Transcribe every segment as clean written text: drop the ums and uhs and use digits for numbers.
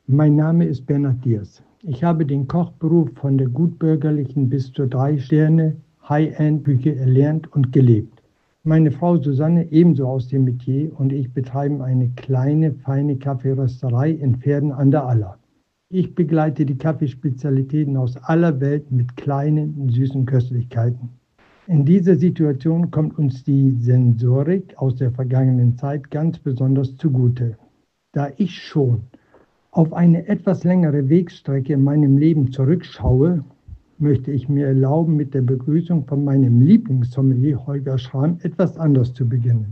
Mein Name ist Bernhard Diers. Ich habe den Kochberuf von der gutbürgerlichen bis zur 3-Sterne High-End-Küche erlernt und gelebt. Meine Frau Susanne, ebenso aus dem Metier, und ich betreiben eine kleine, feine Kaffeerösterei in Verden an der Aller. Ich begleite die Kaffeespezialitäten aus aller Welt mit kleinen, süßen Köstlichkeiten. In dieser Situation kommt uns die Sensorik aus der vergangenen Zeit ganz besonders zugute. Da ich schon auf eine etwas längere Wegstrecke in meinem Leben zurückschaue, möchte ich mir erlauben, mit der Begrüßung von meinem Lieblingssommelier Holger Schramm etwas anders zu beginnen.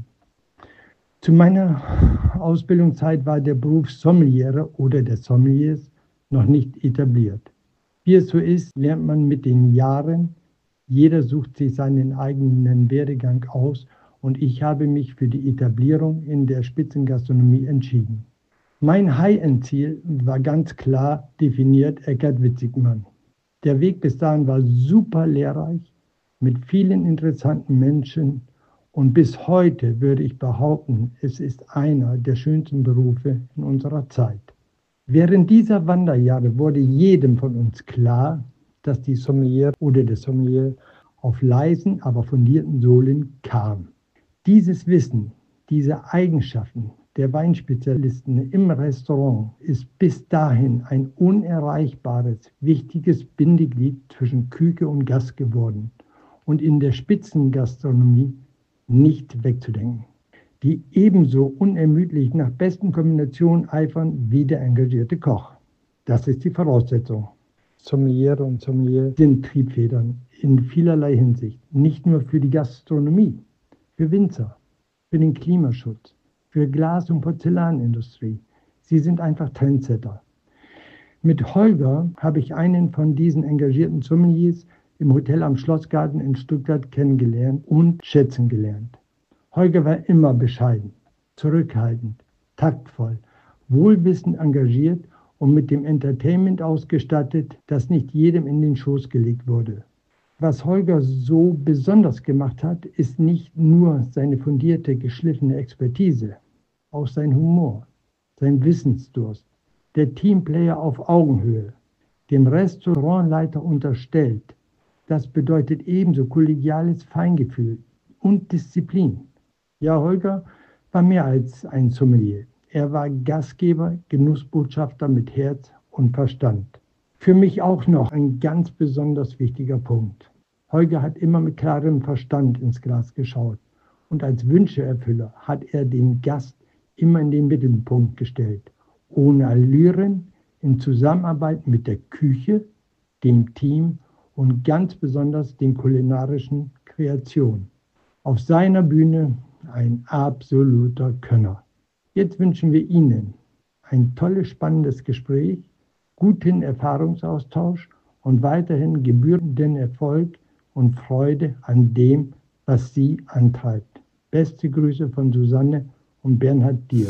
Zu meiner Ausbildungszeit war der Beruf Sommeliere oder der Sommeliers noch nicht etabliert. Wie es so ist, lernt man mit den Jahren. Jeder sucht sich seinen eigenen Werdegang aus und ich habe mich für die Etablierung in der Spitzengastronomie entschieden. Mein High-End-Ziel war ganz klar definiert, Eckhard Witzigmann. Der Weg bis dahin war super lehrreich, mit vielen interessanten Menschen und bis heute würde ich behaupten, es ist einer der schönsten Berufe in unserer Zeit. Während dieser Wanderjahre wurde jedem von uns klar, dass die Sommelier oder der Sommelier auf leisen, aber fundierten Sohlen kam. Dieses Wissen, diese Eigenschaften der Weinspezialisten im Restaurant ist bis dahin ein unerreichbares, wichtiges Bindeglied zwischen Küche und Gast geworden und in der Spitzengastronomie nicht wegzudenken, die ebenso unermüdlich nach besten Kombinationen eifern wie der engagierte Koch. Das ist die Voraussetzung. Sommeliere und Sommelier sind Triebfedern in vielerlei Hinsicht, nicht nur für die Gastronomie, für Winzer, für den Klimaschutz, für Glas- und Porzellanindustrie. Sie sind einfach Trendsetter. Mit Holger habe ich einen von diesen engagierten Sommeliers im Hotel am Schlossgarten in Stuttgart kennengelernt und schätzen gelernt. Holger war immer bescheiden, zurückhaltend, taktvoll, wohlwissend engagiert und mit dem Entertainment ausgestattet, das nicht jedem in den Schoß gelegt wurde. Was Holger so besonders gemacht hat, ist nicht nur seine fundierte, geschliffene Expertise, auch sein Humor, sein Wissensdurst, der Teamplayer auf Augenhöhe, dem Restaurantleiter unterstellt. Das bedeutet ebenso kollegiales Feingefühl und Disziplin. Ja, Holger war mehr als ein Sommelier. Er war Gastgeber, Genussbotschafter mit Herz und Verstand. Für mich auch noch ein ganz besonders wichtiger Punkt. Holger hat immer mit klarem Verstand ins Glas geschaut und als Wünscheerfüller hat er den Gast immer in den Mittelpunkt gestellt, ohne Allüren, in Zusammenarbeit mit der Küche, dem Team und ganz besonders den kulinarischen Kreationen. Auf seiner Bühne ein absoluter Könner. Jetzt wünschen wir Ihnen ein tolles, spannendes Gespräch, guten Erfahrungsaustausch und weiterhin gebührenden Erfolg und Freude an dem, was Sie antreibt. Beste Grüße von Susanne und Bernhard Diers.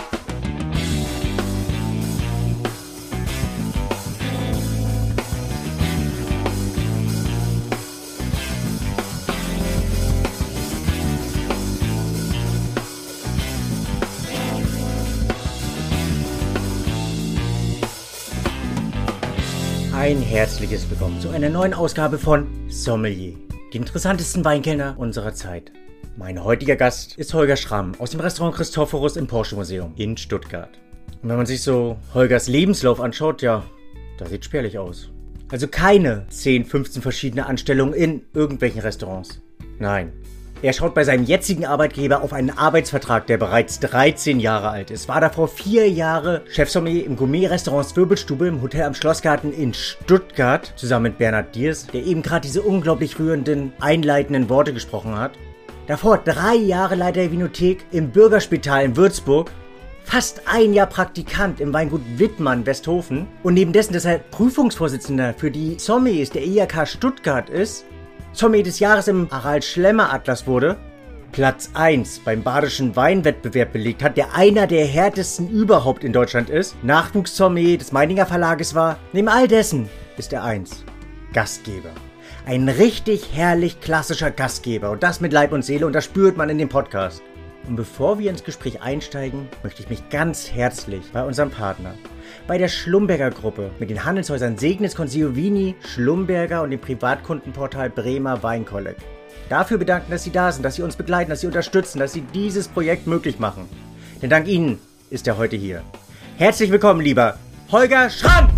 Ein herzliches Willkommen zu einer neuen Ausgabe von Sommelier, die interessantesten Weinkellner unserer Zeit. Mein heutiger Gast ist Holger Schramm aus dem Restaurant Christophorus im Porsche Museum in Stuttgart. Und wenn man sich so Holgers Lebenslauf anschaut, ja, das sieht spärlich aus. Also keine 10, 15 verschiedene Anstellungen in irgendwelchen Restaurants. Nein. Er schaut bei seinem jetzigen Arbeitgeber auf einen Arbeitsvertrag, der bereits 13 Jahre alt ist. War davor 4 Jahre Chefsommelier im Gourmet-Restaurant Wirbelstube im Hotel am Schlossgarten in Stuttgart, zusammen mit Bernhard Diers, der eben gerade diese unglaublich rührenden, einleitenden Worte gesprochen hat. Davor 3 Jahre Leiter der Vinothek im Bürgerspital in Würzburg, fast 1 Jahr Praktikant im Weingut Wittmann Westhofen und neben dessen, dass er Prüfungsvorsitzender für die Sommeliers der IHK Stuttgart ist, Sommelier des Jahres im Harald Schlemmer Atlas wurde, Platz 1 beim Badischen Weinwettbewerb belegt hat, der einer der härtesten überhaupt in Deutschland ist, Nachwuchssommelier des Meininger Verlages war, neben all dessen ist er 1, Gastgeber. Ein richtig herrlich klassischer Gastgeber und das mit Leib und Seele und das spürt man in dem Podcast. Und bevor wir ins Gespräch einsteigen, möchte ich mich ganz herzlich bei unserem Partner, bei der Schlumberger Gruppe mit den Handelshäusern Segnitz, Consigliovini, Schlumberger und dem Privatkundenportal Bremer Weinkolleg. Dafür bedanken, dass Sie da sind, dass Sie uns begleiten, dass Sie unterstützen, dass Sie dieses Projekt möglich machen. Denn dank Ihnen ist er heute hier. Herzlich willkommen, lieber Holger Schramm!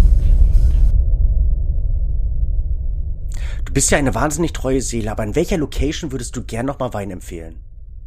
Du bist ja eine wahnsinnig treue Seele, aber in welcher Location würdest du gern nochmal Wein empfehlen?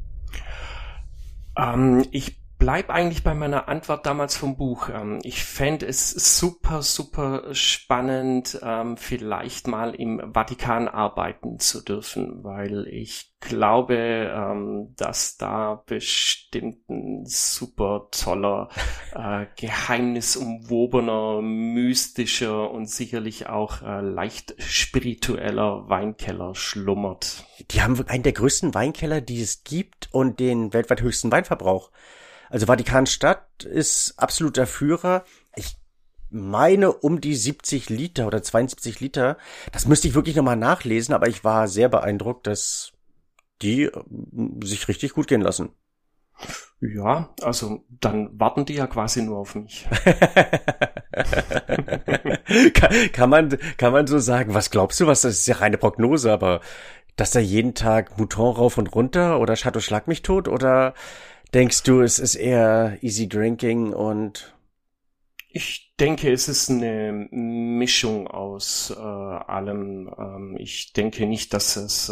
Ich bleib eigentlich bei meiner Antwort damals vom Buch. Ich fände es super, super spannend, vielleicht mal im Vatikan arbeiten zu dürfen, weil ich glaube, dass da bestimmt ein super toller, geheimnisumwobener, mystischer und sicherlich auch leicht spiritueller Weinkeller schlummert. Die haben einen der größten Weinkeller, die es gibt, und den weltweit höchsten Weinverbrauch. Also Vatikanstadt ist absoluter Führer. Ich meine um die 70 Liter oder 72 Liter. Das müsste ich wirklich nochmal nachlesen, aber ich war sehr beeindruckt, dass die sich richtig gut gehen lassen. Ja, also dann warten die ja quasi nur auf mich. Kann man so sagen. Was glaubst du, das ist ja reine Prognose, aber dass da jeden Tag Mouton rauf und runter oder Chateau Schlag mich tot, oder denkst du, es ist eher easy drinking und... Ich denke, es ist eine Mischung aus allem. Ich denke nicht, dass es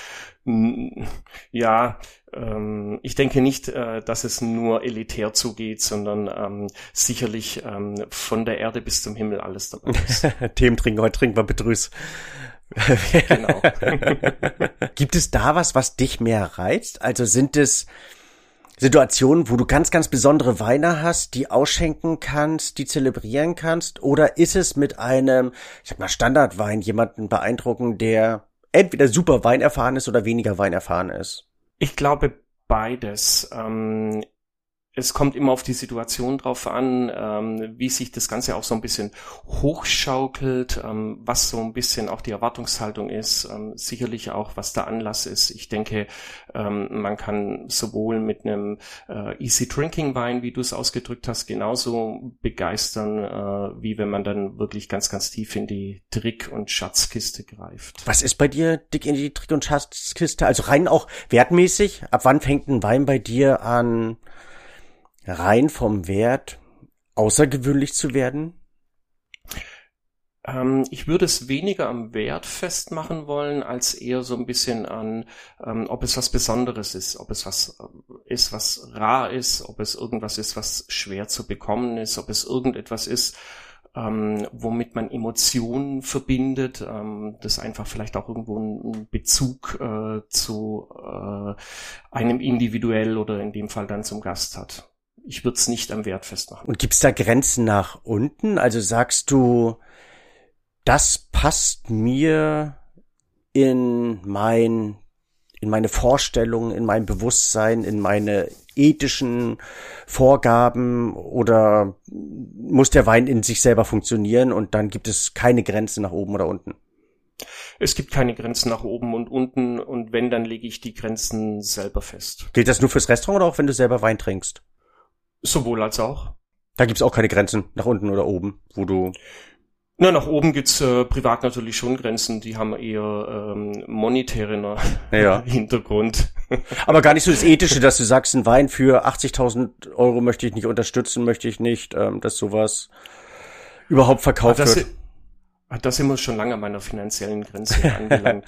ich denke nicht, dass es nur elitär zugeht, sondern sicherlich von der Erde bis zum Himmel alles dabei ist. Themen trinken, heute trinken wir Petrus. Genau. Gibt es da was dich mehr reizt? Also sind es Situationen, wo du ganz, ganz besondere Weine hast, die ausschenken kannst, die zelebrieren kannst? Oder ist es mit einem, ich sag mal, Standardwein jemanden beeindrucken, der entweder super weinerfahren ist oder weniger weinerfahren ist? Ich glaube beides. Es kommt immer auf die Situation drauf an, wie sich das Ganze auch so ein bisschen hochschaukelt, was so ein bisschen auch die Erwartungshaltung ist, sicherlich auch, was der Anlass ist. Ich denke, man kann sowohl mit einem Easy Drinking Wein, wie du es ausgedrückt hast, genauso begeistern, wie wenn man dann wirklich ganz, ganz tief in die Trick- und Schatzkiste greift. Was ist bei dir dick in die Trick- und Schatzkiste? Also rein auch wertmäßig? Ab wann fängt ein Wein bei dir an, rein vom Wert außergewöhnlich zu werden? Ich würde es weniger am Wert festmachen wollen, als eher so ein bisschen an, ob es was Besonderes ist, ob es was ist, was rar ist, ob es irgendwas ist, was schwer zu bekommen ist, ob es irgendetwas ist, womit man Emotionen verbindet, das einfach vielleicht auch irgendwo einen Bezug zu einem individuell oder in dem Fall dann zum Gast hat. Ich würde es nicht am Wert festmachen. Und gibt's da Grenzen nach unten? Also sagst du, das passt mir in meine Vorstellungen, in mein Bewusstsein, in meine ethischen Vorgaben, oder muss der Wein in sich selber funktionieren und dann gibt es keine Grenze nach oben oder unten? Es gibt keine Grenzen nach oben und unten, und wenn, dann lege ich die Grenzen selber fest. Gilt das nur fürs Restaurant oder auch wenn du selber Wein trinkst? Sowohl als auch. Da gibt's auch keine Grenzen nach unten oder oben, wo du... Na, nach oben gibt's privat natürlich schon Grenzen, die haben eher monetären Hintergrund. Aber gar nicht so das Ethische, dass du sagst, ein Wein für 80.000 Euro möchte ich nicht unterstützen, möchte ich nicht, dass sowas überhaupt verkauft wird. Da sind wir schon lange an meiner finanziellen Grenze angelangt.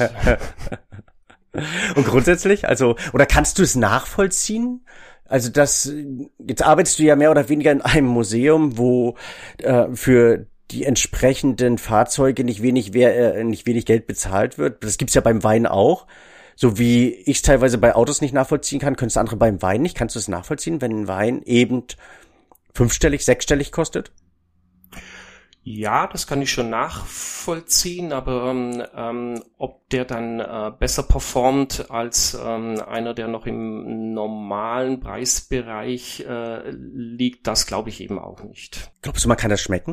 Und grundsätzlich, also, oder kannst du es nachvollziehen? Also jetzt arbeitest du ja mehr oder weniger in einem Museum, wo für die entsprechenden Fahrzeuge nicht wenig Geld bezahlt wird. Das gibt's ja beim Wein auch. So wie ich es teilweise bei Autos nicht nachvollziehen kann, können es andere beim Wein nicht. Kannst du es nachvollziehen, wenn ein Wein eben 5-stellig, 6-stellig kostet? Ja, das kann ich schon nachvollziehen, aber ob der dann besser performt als einer, der noch im normalen Preisbereich liegt, das glaube ich eben auch nicht. Glaubst du, man kann das schmecken?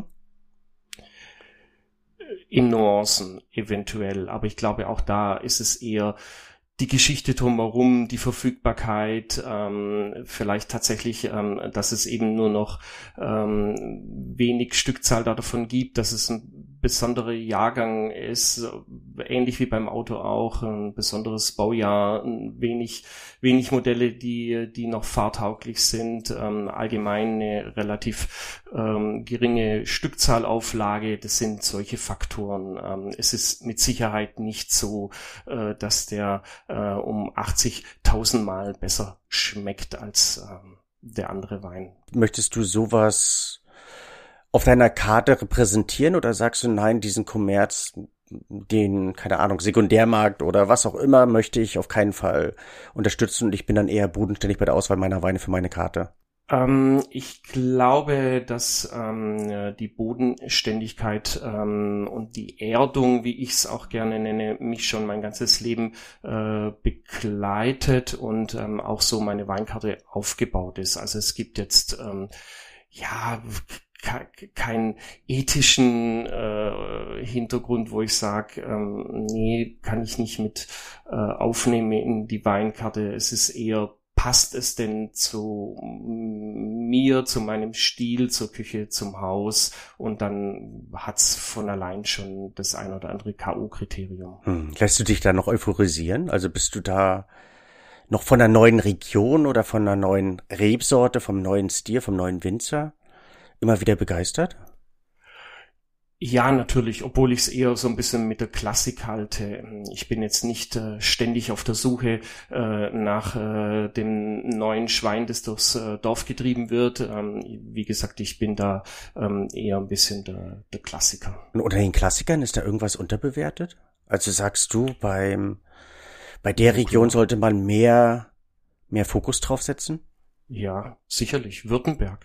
In Nuancen eventuell, aber ich glaube, auch da ist es eher die Geschichte drumherum, die Verfügbarkeit, vielleicht tatsächlich, dass es eben nur noch wenig Stückzahl davon gibt, dass es ein besonderer Jahrgang ist, ähnlich wie beim Auto auch, ein besonderes Baujahr, wenig Modelle, die noch fahrtauglich sind, allgemein eine relativ geringe Stückzahlauflage, das sind solche Faktoren. Es ist mit Sicherheit nicht so, dass der um 80.000 Mal besser schmeckt als der andere Wein. Möchtest du sowas auf deiner Karte repräsentieren oder sagst du, nein, diesen Kommerz, den, keine Ahnung, Sekundärmarkt oder was auch immer, möchte ich auf keinen Fall unterstützen und ich bin dann eher bodenständig bei der Auswahl meiner Weine für meine Karte? Ich glaube, dass die Bodenständigkeit und die Erdung, wie ich es auch gerne nenne, mich schon mein ganzes Leben begleitet und auch so meine Weinkarte aufgebaut ist. Also es gibt jetzt keinen ethischen Hintergrund, wo ich sage, nee, kann ich nicht mit aufnehmen in die Weinkarte. Es ist eher, passt es denn zu mir, zu meinem Stil, zur Küche, zum Haus? Und dann hat's von allein schon das ein oder andere K.O.-Kriterium. Lässt du dich da noch euphorisieren? Also bist du da noch von einer neuen Region oder von einer neuen Rebsorte, vom neuen Stil, vom neuen Winzer immer wieder begeistert? Ja, natürlich, obwohl ich es eher so ein bisschen mit der Klassik halte. Ich bin jetzt nicht ständig auf der Suche nach dem neuen Schwein, das durchs Dorf getrieben wird. Wie gesagt, ich bin da eher ein bisschen der Klassiker. Und unter den Klassikern ist da irgendwas unterbewertet? Also sagst du, bei der Region sollte man mehr Fokus drauf setzen? Ja, sicherlich. Württemberg.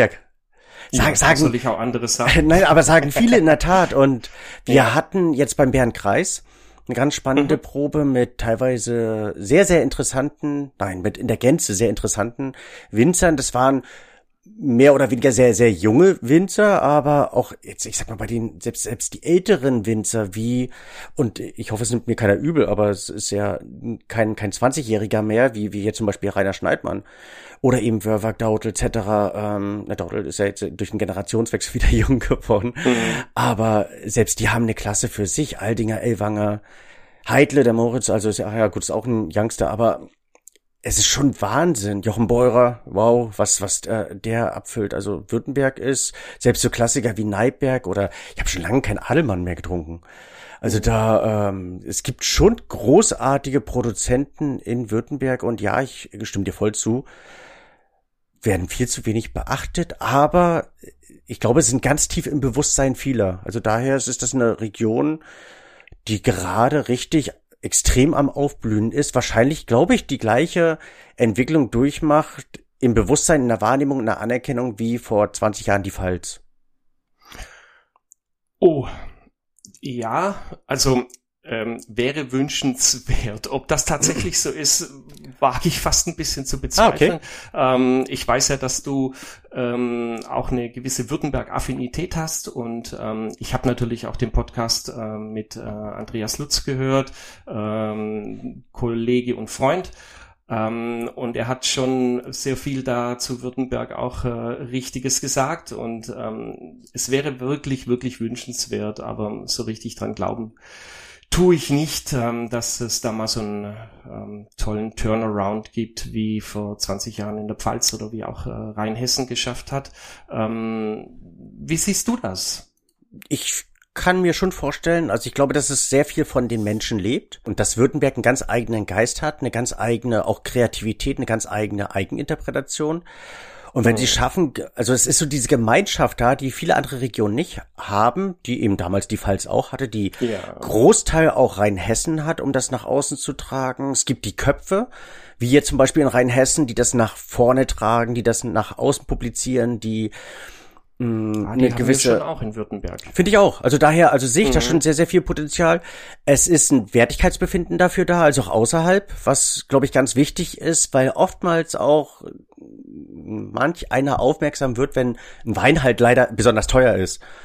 Soll ich auch anderes sagen? Nein, aber sagen viele in der Tat. Und wir hatten jetzt beim Bärenkreis eine ganz spannende Probe mit teilweise sehr, sehr interessanten, mit in der Gänze sehr interessanten Winzern. Das waren mehr oder weniger sehr, sehr junge Winzer, aber auch jetzt, ich sag mal, bei den, selbst die älteren Winzer und ich hoffe, es nimmt mir keiner übel, aber es ist ja kein 20-Jähriger mehr, wie jetzt zum Beispiel Rainer Schneidmann oder eben Wörwag, Dautl etc. Dautl ist ja jetzt durch den Generationswechsel wieder jung geworden, aber selbst die haben eine Klasse für sich, Aldinger, Ellwanger, Heidle, der Moritz, also ist ist auch ein Youngster, aber es ist schon Wahnsinn. Jochen Beurer, wow, was der abfüllt. Also Württemberg ist, selbst so Klassiker wie Neipberg oder ich habe schon lange keinen Adelmann mehr getrunken. Also es gibt schon großartige Produzenten in Württemberg und ja, ich stimme dir voll zu, werden viel zu wenig beachtet, aber ich glaube, es sind ganz tief im Bewusstsein vieler. Also daher ist das eine Region, die gerade richtig extrem am Aufblühen ist, wahrscheinlich, glaube ich, die gleiche Entwicklung durchmacht im Bewusstsein, in der Wahrnehmung, in der Anerkennung wie vor 20 Jahren die Pfalz. Oh, ja, also wäre wünschenswert. Ob das tatsächlich so ist, wage ich fast ein bisschen zu bezweifeln. Okay. Ich weiß ja, dass du auch eine gewisse Württemberg-Affinität hast und ich habe natürlich auch den Podcast mit Andreas Lutz gehört, Kollege und Freund. Und er hat schon sehr viel da zu Württemberg auch Richtiges gesagt und es wäre wirklich, wirklich wünschenswert, aber so richtig dran glauben tue ich nicht, dass es da mal so einen tollen Turnaround gibt, wie vor 20 Jahren in der Pfalz oder wie auch Rheinhessen geschafft hat. Wie siehst du das? Ich kann mir schon vorstellen, also ich glaube, dass es sehr viel von den Menschen lebt und dass Württemberg einen ganz eigenen Geist hat, eine ganz eigene auch Kreativität, eine ganz eigene Eigeninterpretation. Und wenn sie schaffen, also es ist so diese Gemeinschaft da, die viele andere Regionen nicht haben, die eben damals die Pfalz auch hatte, die Großteil auch Rheinhessen hat, um das nach außen zu tragen. Es gibt die Köpfe, wie jetzt zum Beispiel in Rheinhessen, die das nach vorne tragen, die das nach außen publizieren, die eine gewisse, haben wir schon auch in Württemberg. Finde ich auch. Also daher, sehe ich da schon sehr, sehr viel Potenzial. Es ist ein Wertigkeitsbefinden dafür da, also auch außerhalb, was, glaube ich, ganz wichtig ist, weil oftmals auch manch einer aufmerksam wird, wenn ein Wein halt leider besonders teuer ist.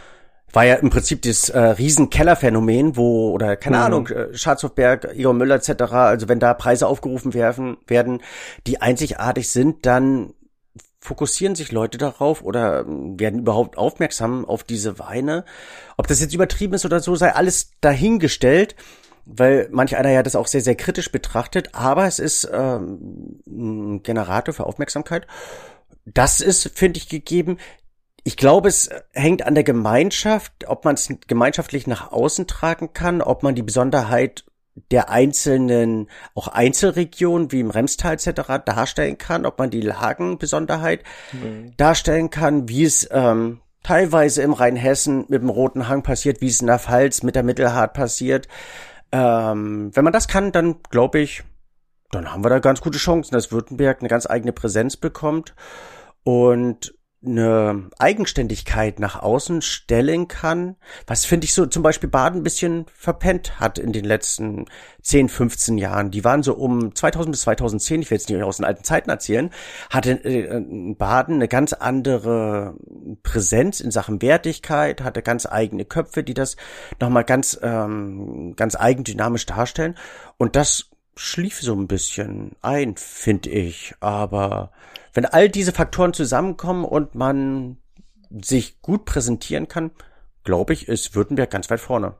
War ja im Prinzip das Riesen-Keller-Phänomen, oder keine Ahnung, Schatzhofberg, Egon Müller etc., also wenn da Preise aufgerufen werden, die einzigartig sind, dann fokussieren sich Leute darauf oder werden überhaupt aufmerksam auf diese Weine. Ob das jetzt übertrieben ist oder so, sei alles dahingestellt, weil manch einer ja das auch sehr, sehr kritisch betrachtet, aber es ist ein Generator für Aufmerksamkeit. Das ist, finde ich, gegeben. Ich glaube, es hängt an der Gemeinschaft, ob man es gemeinschaftlich nach außen tragen kann, ob man die Besonderheit der einzelnen, auch Einzelregionen wie im Remstal etc. darstellen kann, ob man die Lagenbesonderheit darstellen kann, wie es teilweise im Rheinhessen mit dem Roten Hang passiert, wie es in der Pfalz mit der Mittelhart passiert. Wenn man das kann, dann glaube ich, dann haben wir da ganz gute Chancen, dass Württemberg eine ganz eigene Präsenz bekommt und eine Eigenständigkeit nach außen stellen kann, was finde ich so zum Beispiel Baden ein bisschen verpennt hat in den letzten 10, 15 Jahren. Die waren so um 2000 bis 2010, ich will jetzt nicht aus den alten Zeiten erzählen, hatte Baden eine ganz andere Präsenz in Sachen Wertigkeit, hatte ganz eigene Köpfe, die das nochmal ganz eigendynamisch darstellen und das schlief so ein bisschen ein, finde ich, aber wenn all diese Faktoren zusammenkommen und man sich gut präsentieren kann, glaube ich, ist Württemberg ganz weit vorne.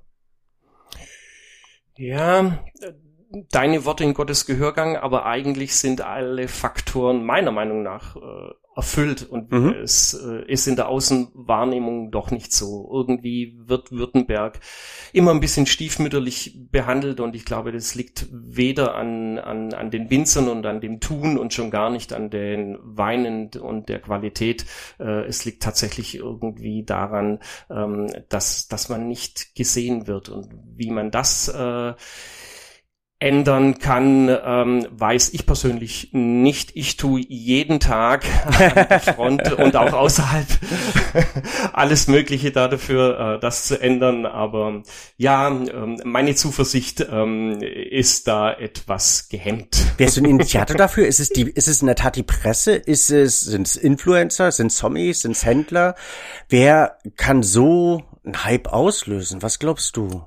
Ja, deine Worte in Gottes Gehörgang, aber eigentlich sind alle Faktoren meiner Meinung nach erfüllt und es ist in der Außenwahrnehmung doch nicht so. Irgendwie wird Württemberg immer ein bisschen stiefmütterlich behandelt und ich glaube, das liegt weder an den Winzern und an dem Tun und schon gar nicht an den Weinen und der Qualität. Es liegt tatsächlich irgendwie daran, dass man nicht gesehen wird und wie man das ändern kann, weiß ich persönlich nicht. Ich tue jeden Tag an der Front und auch außerhalb alles Mögliche dafür, das zu ändern. Aber ja, meine Zuversicht ist da etwas gehemmt. Wärst du ein Initiator dafür? Ist es in der Tat die Presse? Sind es Influencer? Sind es Sommis? Sind es Händler? Wer kann so einen Hype auslösen? Was glaubst du?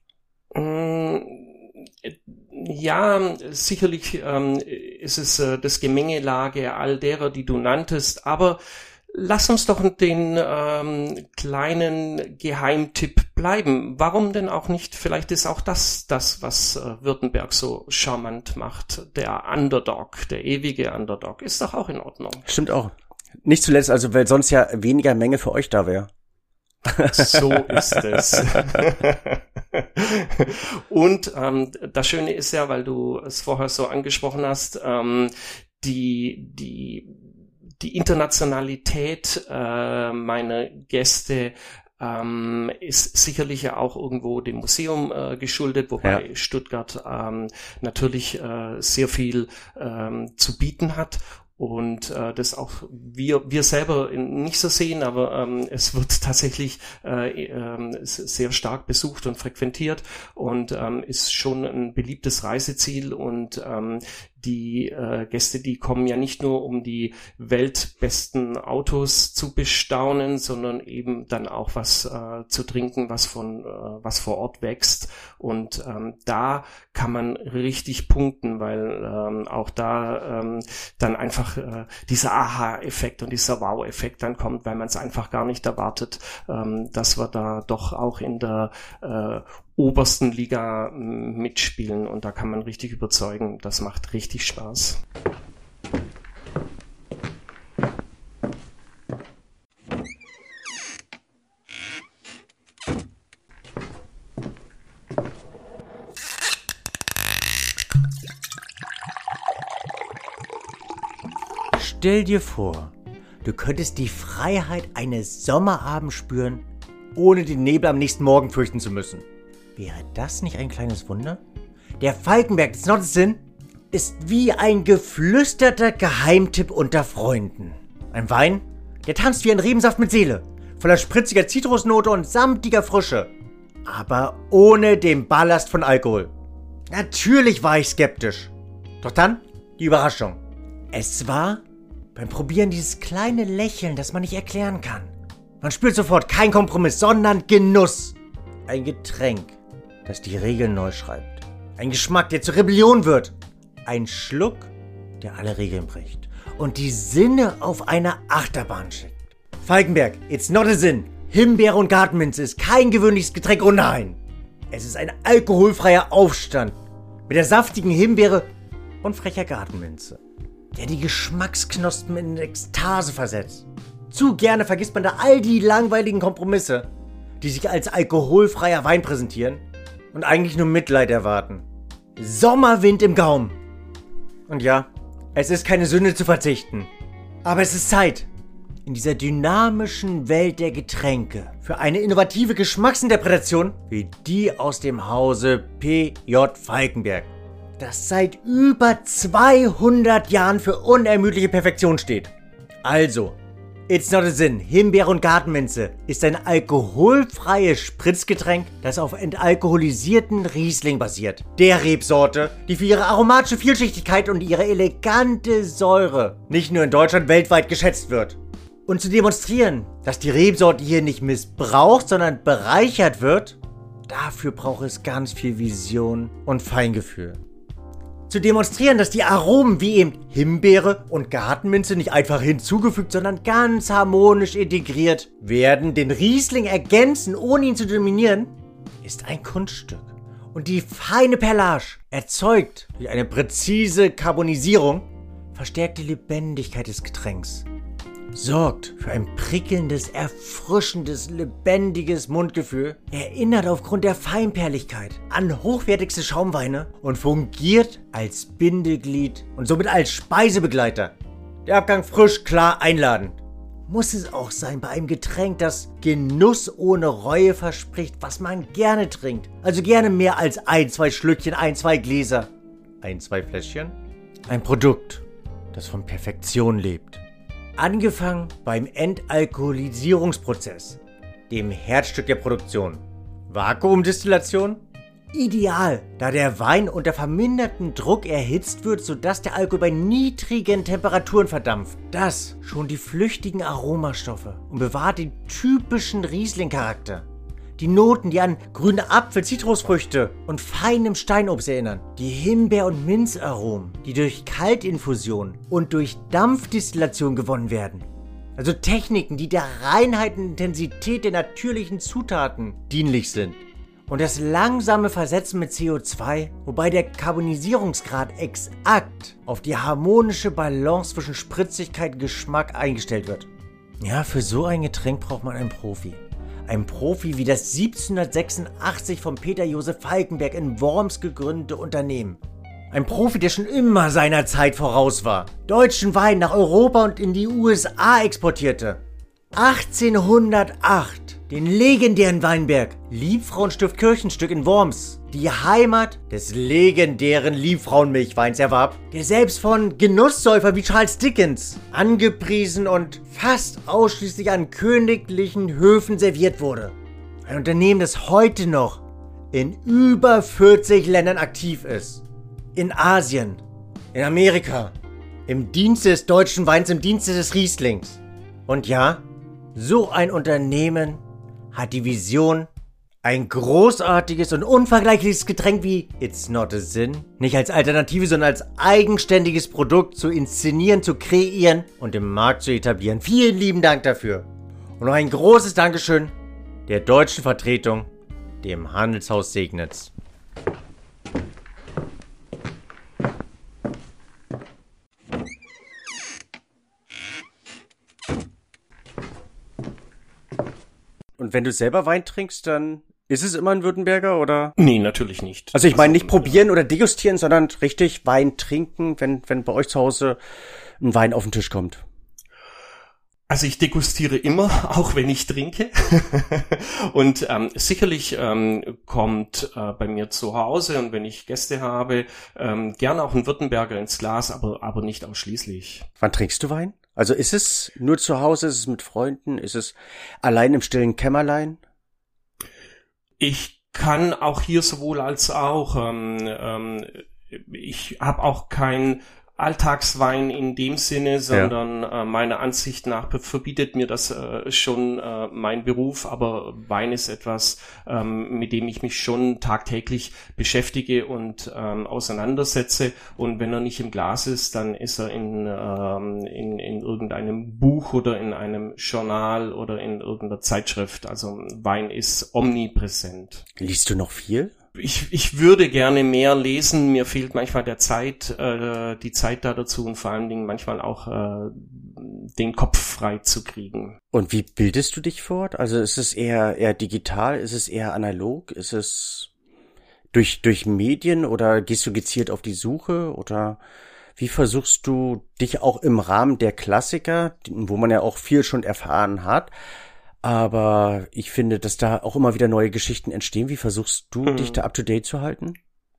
Ja, sicherlich ist es das Gemengelage all derer, die du nanntest, aber lass uns doch den kleinen Geheimtipp bleiben. Warum denn auch nicht? Vielleicht ist auch das, was Württemberg so charmant macht. Der Underdog, der ewige Underdog, ist doch auch in Ordnung. Stimmt auch. Nicht zuletzt, also weil sonst ja weniger Menge für euch da wäre. So ist es. Und das Schöne ist ja, weil du es vorher so angesprochen hast, die Internationalität meiner Gäste ist sicherlich ja auch irgendwo dem Museum geschuldet, wobei Stuttgart natürlich sehr viel zu bieten hat. Und das auch wir selber nicht so sehen, aber es wird tatsächlich sehr stark besucht und frequentiert und ist schon ein beliebtes Reiseziel und die Gäste, die kommen ja nicht nur, um die weltbesten Autos zu bestaunen, sondern eben dann auch was zu trinken, was vor Ort wächst. Und da kann man richtig punkten, weil auch da dann einfach dieser Aha-Effekt und dieser Wow-Effekt dann kommt, weil man es einfach gar nicht erwartet, dass wir da doch auch in der obersten Liga mitspielen und da kann man richtig überzeugen. Das macht richtig Spaß. Stell dir vor, du könntest die Freiheit eines Sommerabends spüren, ohne den Nebel am nächsten Morgen fürchten zu müssen. Wäre das nicht ein kleines Wunder? Der Falkenberg des Nordens ist wie ein geflüsterter Geheimtipp unter Freunden. Ein Wein, der tanzt wie ein Rebensaft mit Seele, voller spritziger Zitrusnote und samtiger Frische, aber ohne den Ballast von Alkohol. Natürlich war ich skeptisch. Doch dann die Überraschung. Es war beim Probieren dieses kleine Lächeln, das man nicht erklären kann. Man spürt sofort kein Kompromiss, sondern Genuss. Ein Getränk, das die Regeln neu schreibt. Ein Geschmack, der zur Rebellion wird. Ein Schluck, der alle Regeln bricht. Und die Sinne auf einer Achterbahn schickt. Falkenberg, it's not a sin. Himbeere und Gartenminze ist kein gewöhnliches Getränk, oh nein. Es ist ein alkoholfreier Aufstand. Mit der saftigen Himbeere und frecher Gartenminze, der die Geschmacksknospen in Ekstase versetzt. Zu gerne vergisst man da all die langweiligen Kompromisse, die sich als alkoholfreier Wein präsentieren und eigentlich nur Mitleid erwarten. Sommerwind im Gaumen. Und ja, es ist keine Sünde zu verzichten. Aber es ist Zeit, in dieser dynamischen Welt der Getränke, für eine innovative Geschmacksinterpretation wie die aus dem Hause P.J. Falkenberg, das seit über 200 Jahren für unermüdliche Perfektion steht. Also, it's not a sin. Himbeere und Gartenminze ist ein alkoholfreies Spritzgetränk, das auf entalkoholisierten Riesling basiert. Der Rebsorte, die für ihre aromatische Vielschichtigkeit und ihre elegante Säure nicht nur in Deutschland, weltweit geschätzt wird. Und zu demonstrieren, dass die Rebsorte hier nicht missbraucht, sondern bereichert wird, dafür braucht es ganz viel Vision und Feingefühl. Zu demonstrieren, dass die Aromen wie eben Himbeere und Gartenminze nicht einfach hinzugefügt, sondern ganz harmonisch integriert werden, den Riesling ergänzen, ohne ihn zu dominieren, ist ein Kunststück. Und die feine Perlage, erzeugt durch eine präzise Carbonisierung, verstärkt die Lebendigkeit des Getränks. Sorgt für ein prickelndes, erfrischendes, lebendiges Mundgefühl, erinnert aufgrund der Feinperligkeit an hochwertigste Schaumweine und fungiert als Bindeglied und somit als Speisebegleiter. Der Abgang frisch, klar, einladend. Muss es auch sein bei einem Getränk, das Genuss ohne Reue verspricht, was man gerne trinkt. Also gerne mehr als 1-2 Schlückchen, 1-2 Gläser, 1-2 Fläschchen. Ein Produkt, das von Perfektion lebt. Angefangen beim Entalkoholisierungsprozess, dem Herzstück der Produktion. Vakuumdestillation? Ideal, da der Wein unter vermindertem Druck erhitzt wird, sodass der Alkohol bei niedrigen Temperaturen verdampft. Das schont die flüchtigen Aromastoffe und bewahrt den typischen Riesling-Charakter. Die Noten, die an grüne Apfel, Zitrusfrüchte und feinem Steinobst erinnern. Die Himbeer- und Minzaromen, die durch Kaltinfusion und durch Dampfdestillation gewonnen werden. Also Techniken, die der Reinheit und Intensität der natürlichen Zutaten dienlich sind. Und das langsame Versetzen mit CO2, wobei der Carbonisierungsgrad exakt auf die harmonische Balance zwischen Spritzigkeit und Geschmack eingestellt wird. Ja, für so ein Getränk braucht man einen Profi. Ein Profi wie das 1786 von Peter Josef Falkenberg in Worms gegründete Unternehmen. Ein Profi, der schon immer seiner Zeit voraus war. Deutschen Wein nach Europa und in die USA exportierte. 1808 den legendären Weinberg Liebfrauenstift Kirchenstück in Worms, die Heimat des legendären Liebfrauenmilchweins erwarb, der selbst von Genusssäufern wie Charles Dickens angepriesen und fast ausschließlich an königlichen Höfen serviert wurde. Ein Unternehmen, das heute noch in über 40 Ländern aktiv ist. In Asien, in Amerika, im Dienste des deutschen Weins, im Dienste des Rieslings. Und ja, so ein Unternehmen hat die Vision, ein großartiges und unvergleichliches Getränk wie It's Not a Sin nicht als Alternative, sondern als eigenständiges Produkt zu inszenieren, zu kreieren und im Markt zu etablieren. Vielen lieben Dank dafür. Und noch ein großes Dankeschön der deutschen Vertretung, dem Handelshaus Segnitz. Und wenn du selber Wein trinkst, dann ist es immer ein Württemberger, oder? Nee, natürlich nicht. Also ich meine nicht probieren oder degustieren, sondern richtig Wein trinken, wenn bei euch zu Hause ein Wein auf den Tisch kommt. Also ich degustiere immer, auch wenn ich trinke. Und sicherlich kommt bei mir zu Hause und wenn ich Gäste habe, gern auch ein Württemberger ins Glas, aber nicht ausschließlich. Wann trinkst du Wein? Also ist es nur zu Hause, ist es mit Freunden, ist es allein im stillen Kämmerlein? Ich kann auch hier sowohl als auch. Ich habe auch kein Alltagswein in dem Sinne, sondern meiner Ansicht nach verbietet mir das schon mein Beruf, aber Wein ist etwas, mit dem ich mich schon tagtäglich beschäftige und auseinandersetze, und wenn er nicht im Glas ist, dann ist er in irgendeinem Buch oder in einem Journal oder in irgendeiner Zeitschrift. Also Wein ist omnipräsent. Liest du noch viel? Ich würde gerne mehr lesen, mir fehlt manchmal die Zeit da dazu, und vor allen Dingen manchmal auch den Kopf frei zu kriegen. Und wie bildest du dich fort? Also ist es eher digital, ist es eher analog, ist es durch Medien, oder gehst du gezielt auf die Suche, oder wie versuchst du dich auch im Rahmen der Klassiker, wo man ja auch viel schon erfahren hat, aber ich finde, dass da auch immer wieder neue Geschichten entstehen. Wie versuchst du, dich da up-to-date zu halten?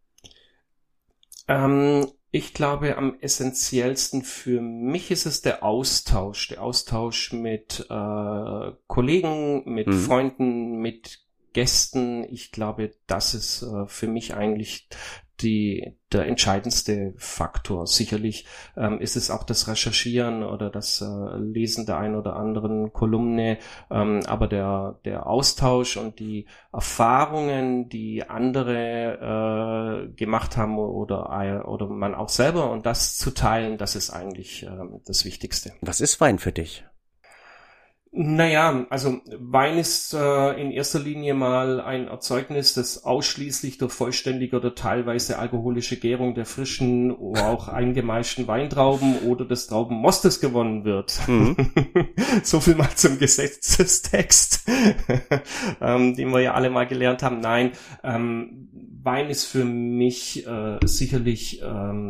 Ich glaube, am essentiellsten für mich ist es der Austausch. Der Austausch mit Kollegen, mit Freunden, mit Gästen. Ich glaube, das ist für mich eigentlich der entscheidendste Faktor. Sicherlich ist es auch das Recherchieren oder das Lesen der ein oder anderen Kolumne, aber der Austausch und die Erfahrungen, die andere gemacht haben oder man auch selber, und das zu teilen, das ist eigentlich das Wichtigste. Was ist Wein für dich? Naja, also Wein ist in erster Linie mal ein Erzeugnis, das ausschließlich durch vollständige oder teilweise alkoholische Gärung der frischen oder auch eingemeischten Weintrauben oder des Traubenmostes gewonnen wird. So viel mal zum Gesetzestext, den wir ja alle mal gelernt haben. Nein, Wein ist für mich sicherlich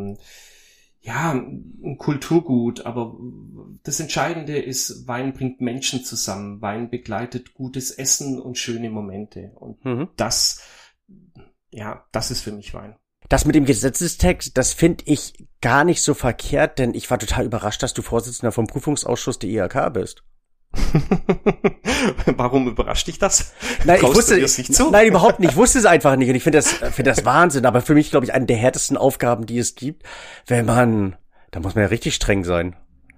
ein Kulturgut, aber das Entscheidende ist, Wein bringt Menschen zusammen. Wein begleitet gutes Essen und schöne Momente. Und das ist für mich Wein. Das mit dem Gesetzestext, das finde ich gar nicht so verkehrt, denn ich war total überrascht, dass du Vorsitzender vom Prüfungsausschuss der IHK bist. Warum überrascht dich das? Nein, ich wusste es nicht zu. Nein, überhaupt nicht. Ich wusste es einfach nicht. Und ich finde das Wahnsinn. Aber für mich, glaube ich, eine der härtesten Aufgaben, die es gibt, da muss man ja richtig streng sein.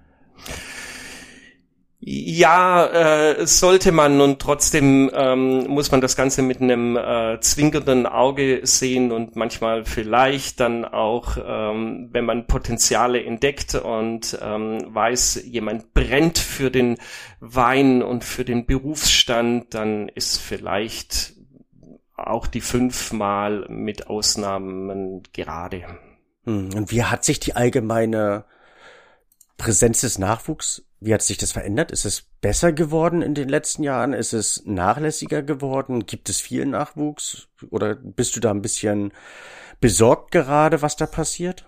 Ja, sollte man, und trotzdem muss man das Ganze mit einem zwinkernden Auge sehen und manchmal vielleicht dann auch, wenn man Potenziale entdeckt und weiß, jemand brennt für den Wein und für den Berufsstand, dann ist vielleicht auch die 5-mal mit Ausnahmen gerade. Und wie hat sich die allgemeine Präsenz des Nachwuchs, wie hat sich das verändert? Ist es besser geworden in den letzten Jahren? Ist es nachlässiger geworden? Gibt es viel Nachwuchs? Oder bist du da ein bisschen besorgt gerade, was da passiert?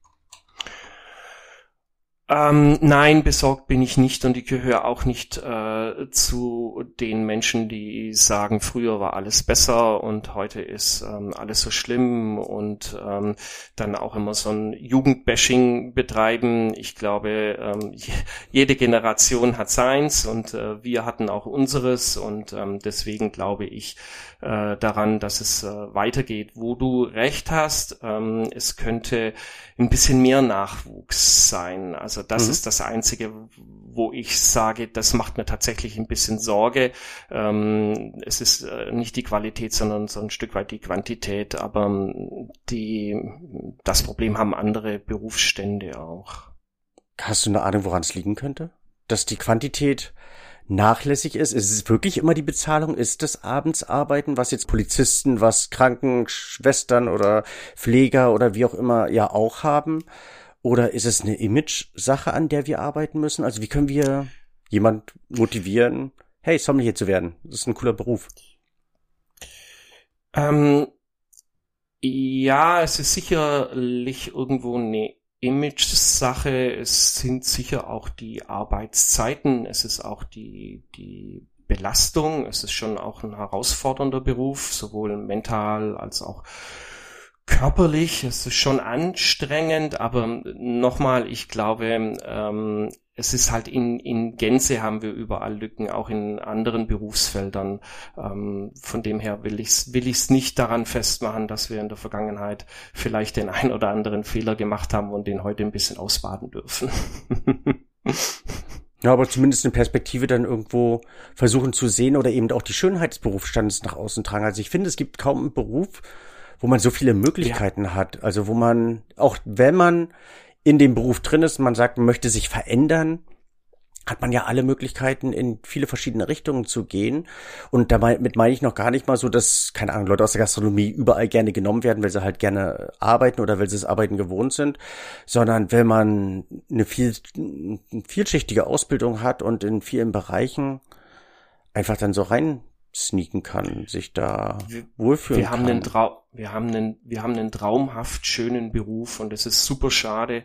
Nein, besorgt bin ich nicht, und ich gehöre auch nicht zu den Menschen, die sagen, früher war alles besser und heute ist alles so schlimm, und dann auch immer so ein Jugendbashing betreiben. Ich glaube, jede Generation hat seins, und wir hatten auch unseres, und deswegen glaube ich daran, dass es weitergeht. Wo du recht hast, es könnte ein bisschen mehr Nachwuchs sein. Also das ist das Einzige, wo ich sage, das macht mir tatsächlich ein bisschen Sorge. Es ist nicht die Qualität, sondern so ein Stück weit die Quantität. Aber das Problem haben andere Berufsstände auch. Hast du eine Ahnung, woran es liegen könnte? Dass die Quantität nachlässig ist? Ist es wirklich immer die Bezahlung? Ist das Abendsarbeiten, was jetzt Polizisten, was Krankenschwestern oder Pfleger oder wie auch immer ja auch haben? Oder ist es eine Image-Sache, an der wir arbeiten müssen? Also wie können wir jemand motivieren, hey, Sommelier zu werden? Das ist ein cooler Beruf. Ja, es ist sicherlich irgendwo eine Image-Sache. Es sind sicher auch die Arbeitszeiten. Es ist auch die Belastung. Es ist schon auch ein herausfordernder Beruf, sowohl mental als auch körperlich, es ist schon anstrengend, aber nochmal, ich glaube, es ist halt in Gänze haben wir überall Lücken, auch in anderen Berufsfeldern. Von dem her will ich's nicht daran festmachen, dass wir in der Vergangenheit vielleicht den ein oder anderen Fehler gemacht haben und den heute ein bisschen ausbaden dürfen. Ja, aber zumindest eine Perspektive dann irgendwo versuchen zu sehen oder eben auch die Schönheit des Berufsstandes nach außen tragen. Also ich finde, es gibt kaum einen Beruf, wo man so viele Möglichkeiten hat. Also wo man, auch wenn man in dem Beruf drin ist, man sagt, man möchte sich verändern, hat man ja alle Möglichkeiten, in viele verschiedene Richtungen zu gehen. Und damit meine ich noch gar nicht mal so, dass, keine Ahnung, Leute aus der Gastronomie überall gerne genommen werden, weil sie halt gerne arbeiten oder weil sie das Arbeiten gewohnt sind, sondern wenn man eine vielschichtige Ausbildung hat und in vielen Bereichen einfach dann so rein sneaken kann, sich da wohlfühlen kann. Wir haben einen traumhaft schönen Beruf und es ist super schade,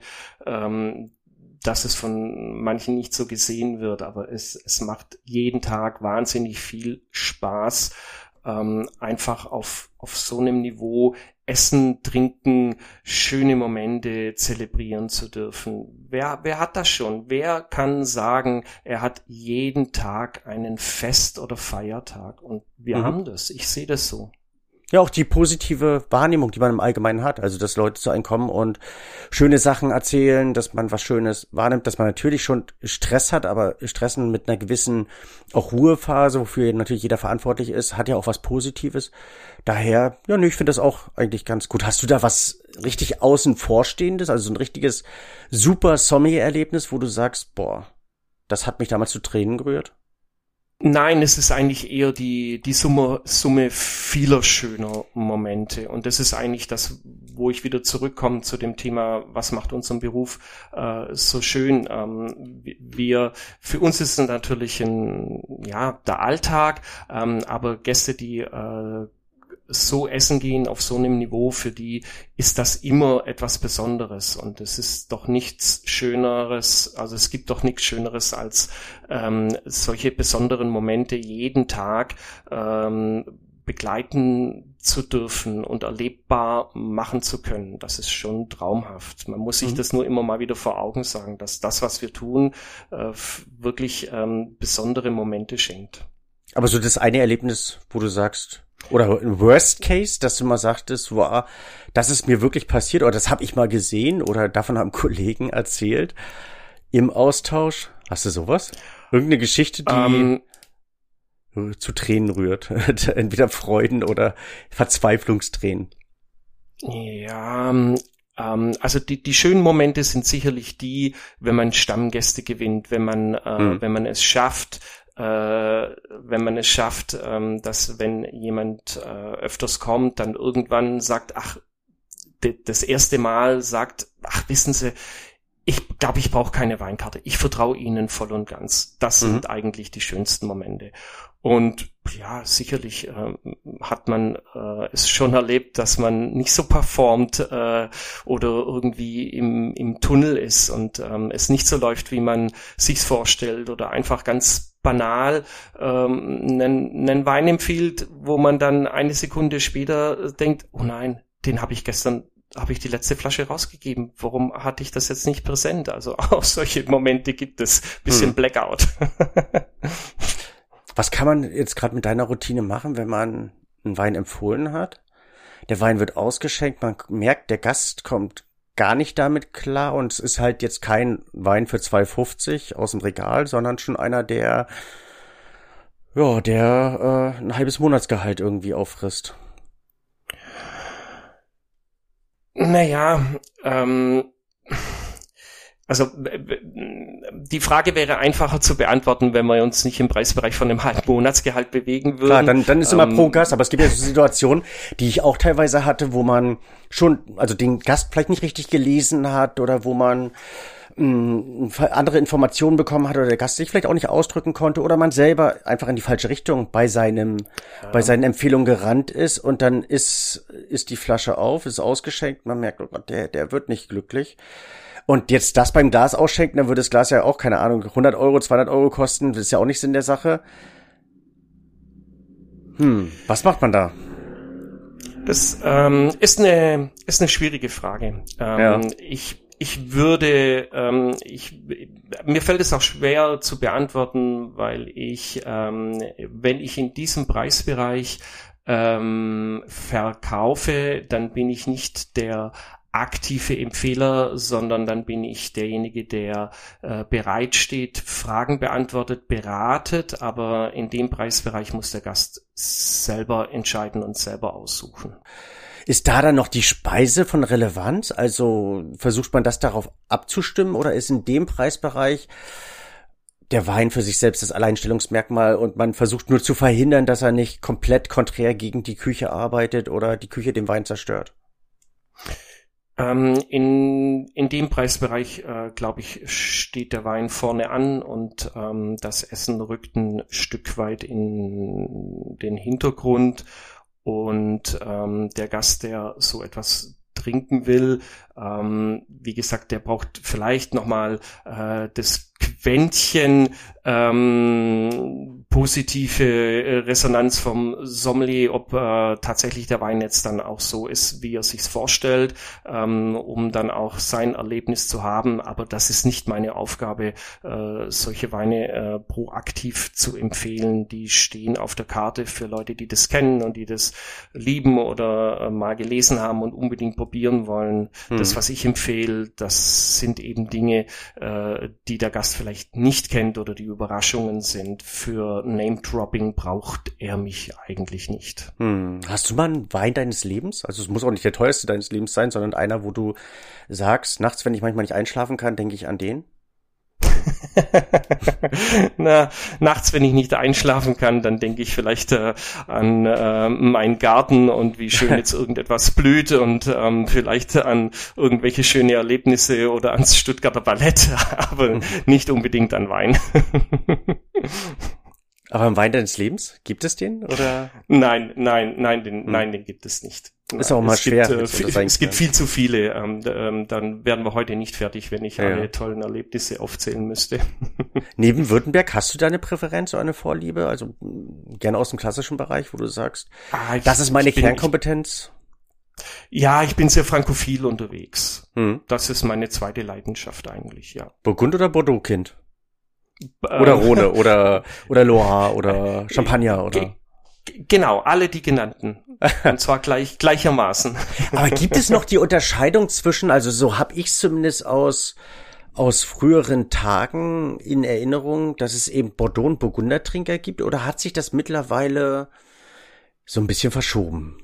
dass es von manchen nicht so gesehen wird, aber es macht jeden Tag wahnsinnig viel Spaß, einfach auf so einem Niveau essen, trinken, schöne Momente zelebrieren zu dürfen. Wer hat das schon? Wer kann sagen, er hat jeden Tag einen Fest- oder Feiertag? Und wir haben das. Ich sehe das so. Ja, auch die positive Wahrnehmung, die man im Allgemeinen hat. Also, dass Leute zu einem kommen und schöne Sachen erzählen, dass man was Schönes wahrnimmt, dass man natürlich schon Stress hat, aber Stressen mit einer gewissen auch Ruhephase, wofür natürlich jeder verantwortlich ist, hat ja auch was Positives. Daher, ja, ich finde das auch eigentlich ganz gut. Hast du da was richtig außen vorstehendes, also so ein richtiges super Sommelier-Erlebnis, wo du sagst, boah, das hat mich damals zu Tränen gerührt? Nein, es ist eigentlich eher die Summe vieler schöner Momente. Und das ist eigentlich das, wo ich wieder zurückkomme zu dem Thema, was macht unseren Beruf so schön. Für uns ist es natürlich der Alltag, aber Gäste, die so essen gehen auf so einem Niveau, für die ist das immer etwas Besonderes und es ist doch nichts Schöneres, also es gibt doch nichts Schöneres als solche besonderen Momente jeden Tag begleiten zu dürfen und erlebbar machen zu können. Das ist schon traumhaft. Man muss sich das nur immer mal wieder vor Augen sagen, dass das, was wir tun, wirklich besondere Momente schenkt. Aber so das eine Erlebnis, wo du sagst, oder Worst Case, dass du mal sagtest, wow, das ist mir wirklich passiert oder das habe ich mal gesehen oder davon haben Kollegen erzählt im Austausch. Hast du sowas? Irgendeine Geschichte, die zu Tränen rührt? Entweder Freuden oder Verzweiflungstränen. Ja, also die schönen Momente sind sicherlich die, wenn man Stammgäste gewinnt, wenn man es schafft, dass wenn jemand öfters kommt, dann irgendwann sagt, das erste Mal sagt, wissen Sie, ich glaube, ich brauche keine Weinkarte. Ich vertraue Ihnen voll und ganz. Das sind eigentlich die schönsten Momente. Und ja, sicherlich hat man es schon erlebt, dass man nicht so performt oder irgendwie im Tunnel ist und es nicht so läuft, wie man sich's vorstellt oder einfach ganz banal einen Wein empfiehlt, wo man dann eine Sekunde später denkt, oh nein, den habe ich die letzte Flasche rausgegeben. Warum hatte ich das jetzt nicht präsent? Also auch solche Momente gibt es. Bisschen Blackout. Was kann man jetzt gerade mit deiner Routine machen, wenn man einen Wein empfohlen hat? Der Wein wird ausgeschenkt, man merkt, der Gast kommt gar nicht damit klar und es ist halt jetzt kein Wein für 2,50 aus dem Regal, sondern schon einer, der ein halbes Monatsgehalt irgendwie auffrisst. Naja, also die Frage wäre einfacher zu beantworten, wenn wir uns nicht im Preisbereich von einem halben Monatsgehalt bewegen würden. Klar, dann ist immer pro Gast, aber es gibt ja so Situationen, die ich auch teilweise hatte, wo man schon, also den Gast vielleicht nicht richtig gelesen hat oder wo man andere Informationen bekommen hat oder der Gast sich vielleicht auch nicht ausdrücken konnte oder man selber einfach in die falsche Richtung bei seinen Empfehlungen gerannt ist und dann ist die Flasche auf, ist ausgeschenkt, man merkt, oh Gott, der wird nicht glücklich. Und jetzt das beim Glas ausschenken, dann würde das Glas ja auch, keine Ahnung, 100 Euro, 200 Euro kosten, das ist ja auch nicht Sinn der Sache. Was macht man da? Das ist eine schwierige Frage. Mir fällt es auch schwer zu beantworten, weil wenn ich in diesem Preisbereich verkaufe, dann bin ich nicht der aktive Empfehler, sondern dann bin ich derjenige, der bereit steht, Fragen beantwortet, beratet, aber in dem Preisbereich muss der Gast selber entscheiden und selber aussuchen. Ist da dann noch die Speise von Relevanz? Also versucht man das darauf abzustimmen oder ist in dem Preisbereich der Wein für sich selbst das Alleinstellungsmerkmal und man versucht nur zu verhindern, dass er nicht komplett konträr gegen die Küche arbeitet oder die Küche den Wein zerstört? In dem Preisbereich, glaube ich, steht der Wein vorne an und das Essen rückt ein Stück weit in den Hintergrund und der Gast, der so etwas trinken will, wie gesagt, der braucht vielleicht nochmal das Quäntchen positive Resonanz vom Sommelier, ob tatsächlich der Wein jetzt dann auch so ist, wie er sich's vorstellt, um dann auch sein Erlebnis zu haben. Aber das ist nicht meine Aufgabe, solche Weine proaktiv zu empfehlen. Die stehen auf der Karte für Leute, die das kennen und die das lieben oder mal gelesen haben und unbedingt probieren wollen. Das, was ich empfehle, das sind eben Dinge, die der Gast vielleicht nicht kennt oder die Überraschungen sind. Für Name-Dropping braucht er mich eigentlich nicht. Hast du mal einen Wein deines Lebens? Also es muss auch nicht der teuerste deines Lebens sein, sondern einer, wo du sagst, nachts, wenn ich manchmal nicht einschlafen kann, denke ich an den? Nachts, wenn ich nicht einschlafen kann, dann denke ich vielleicht an meinen Garten und wie schön jetzt irgendetwas blüht und vielleicht an irgendwelche schöne Erlebnisse oder ans Stuttgarter Ballett, aber nicht unbedingt an Wein. Aber im Wein deines Lebens? Gibt es den? Oder? Nein, den gibt es nicht. Ist auch mal schwer. Es gibt viel zu viele. Dann wären wir heute nicht fertig, wenn ich alle tollen Erlebnisse aufzählen müsste. Neben Württemberg, hast du da eine Präferenz oder eine Vorliebe? Also gerne aus dem klassischen Bereich, wo du sagst, das ist meine Kernkompetenz? Ich bin sehr frankophil unterwegs. Das ist meine zweite Leidenschaft eigentlich, ja. Burgund oder Bordeaux-Kind? Oder Rhone oder Loire oder Champagner oder? Genau, alle die genannten. Und zwar gleichermaßen. Aber gibt es noch die Unterscheidung zwischen, also so habe ich zumindest aus früheren Tagen in Erinnerung, dass es eben Bordeaux- und Burgundertrinker gibt, oder hat sich das mittlerweile so ein bisschen verschoben?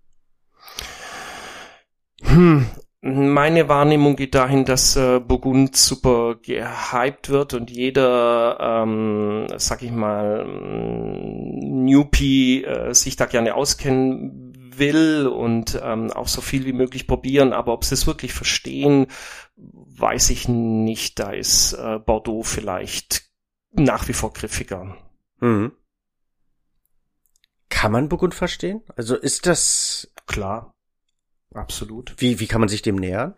Meine Wahrnehmung geht dahin, dass Burgund super gehypt wird und jeder, sag ich mal, Newbie sich da gerne auskennen will und auch so viel wie möglich probieren, aber ob sie es wirklich verstehen, weiß ich nicht. Da ist Bordeaux vielleicht nach wie vor griffiger. Kann man Burgund verstehen? Also ist das... Klar. Absolut. Wie kann man sich dem nähern?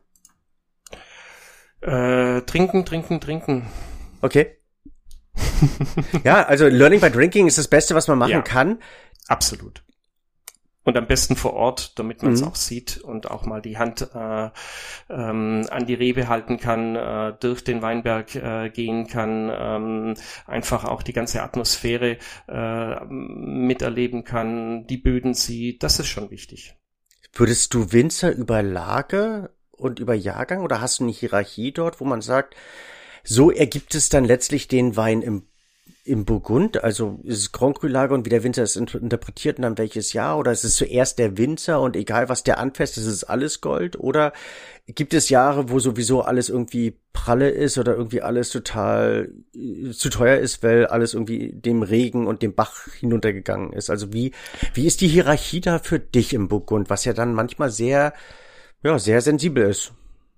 Trinken. Okay. Ja, also Learning by Drinking ist das Beste, was man machen kann. Absolut. Und am besten vor Ort, damit man es auch sieht und auch mal die Hand an die Rebe halten kann, durch den Weinberg gehen kann, einfach auch die ganze Atmosphäre miterleben kann, die Böden sieht. Das ist schon wichtig. Würdest du Winzer über Lage und über Jahrgang oder hast du eine Hierarchie dort, wo man sagt, so ergibt es dann letztlich den Wein im Burgund? Also ist es Grand Cru Lage und wie der Winzer es interpretiert und dann welches Jahr? Oder ist es zuerst der Winzer und egal was der anfasst, ist es alles Gold? Oder gibt es Jahre, wo sowieso alles irgendwie pralle ist oder irgendwie alles total zu teuer ist, weil alles irgendwie dem Regen und dem Bach hinuntergegangen ist? Also wie ist die Hierarchie da für dich im Burgund, was ja dann manchmal sehr sensibel ist?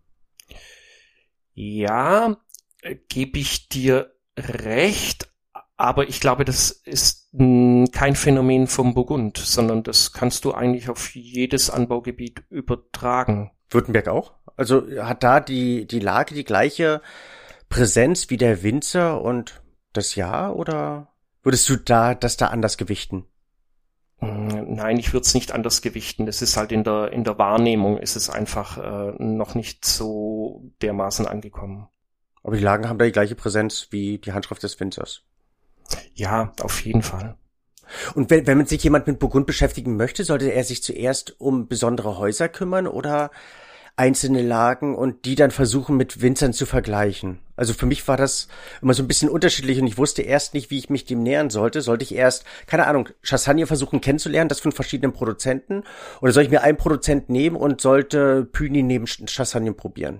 Ja, gebe ich dir recht, aber ich glaube, das ist kein Phänomen vom Burgund, sondern das kannst du eigentlich auf jedes Anbaugebiet übertragen. Württemberg auch? Also hat da die Lage die gleiche Präsenz wie der Winzer und das Jahr oder würdest du das da anders gewichten? Nein, ich würde es nicht anders gewichten. Es ist halt in der Wahrnehmung ist es einfach noch nicht so dermaßen angekommen. Aber die Lagen haben da die gleiche Präsenz wie die Handschrift des Winzers. Ja, auf jeden Fall. Und wenn man sich jemand mit Burgund beschäftigen möchte, sollte er sich zuerst um besondere Häuser kümmern oder einzelne Lagen und die dann versuchen mit Winzern zu vergleichen? Also für mich war das immer so ein bisschen unterschiedlich und ich wusste erst nicht, wie ich mich dem nähern sollte. Sollte ich erst, keine Ahnung, Chassagne versuchen kennenzulernen, das von verschiedenen Produzenten? Oder soll ich mir einen Produzent nehmen und sollte Puligny neben Chassagne probieren?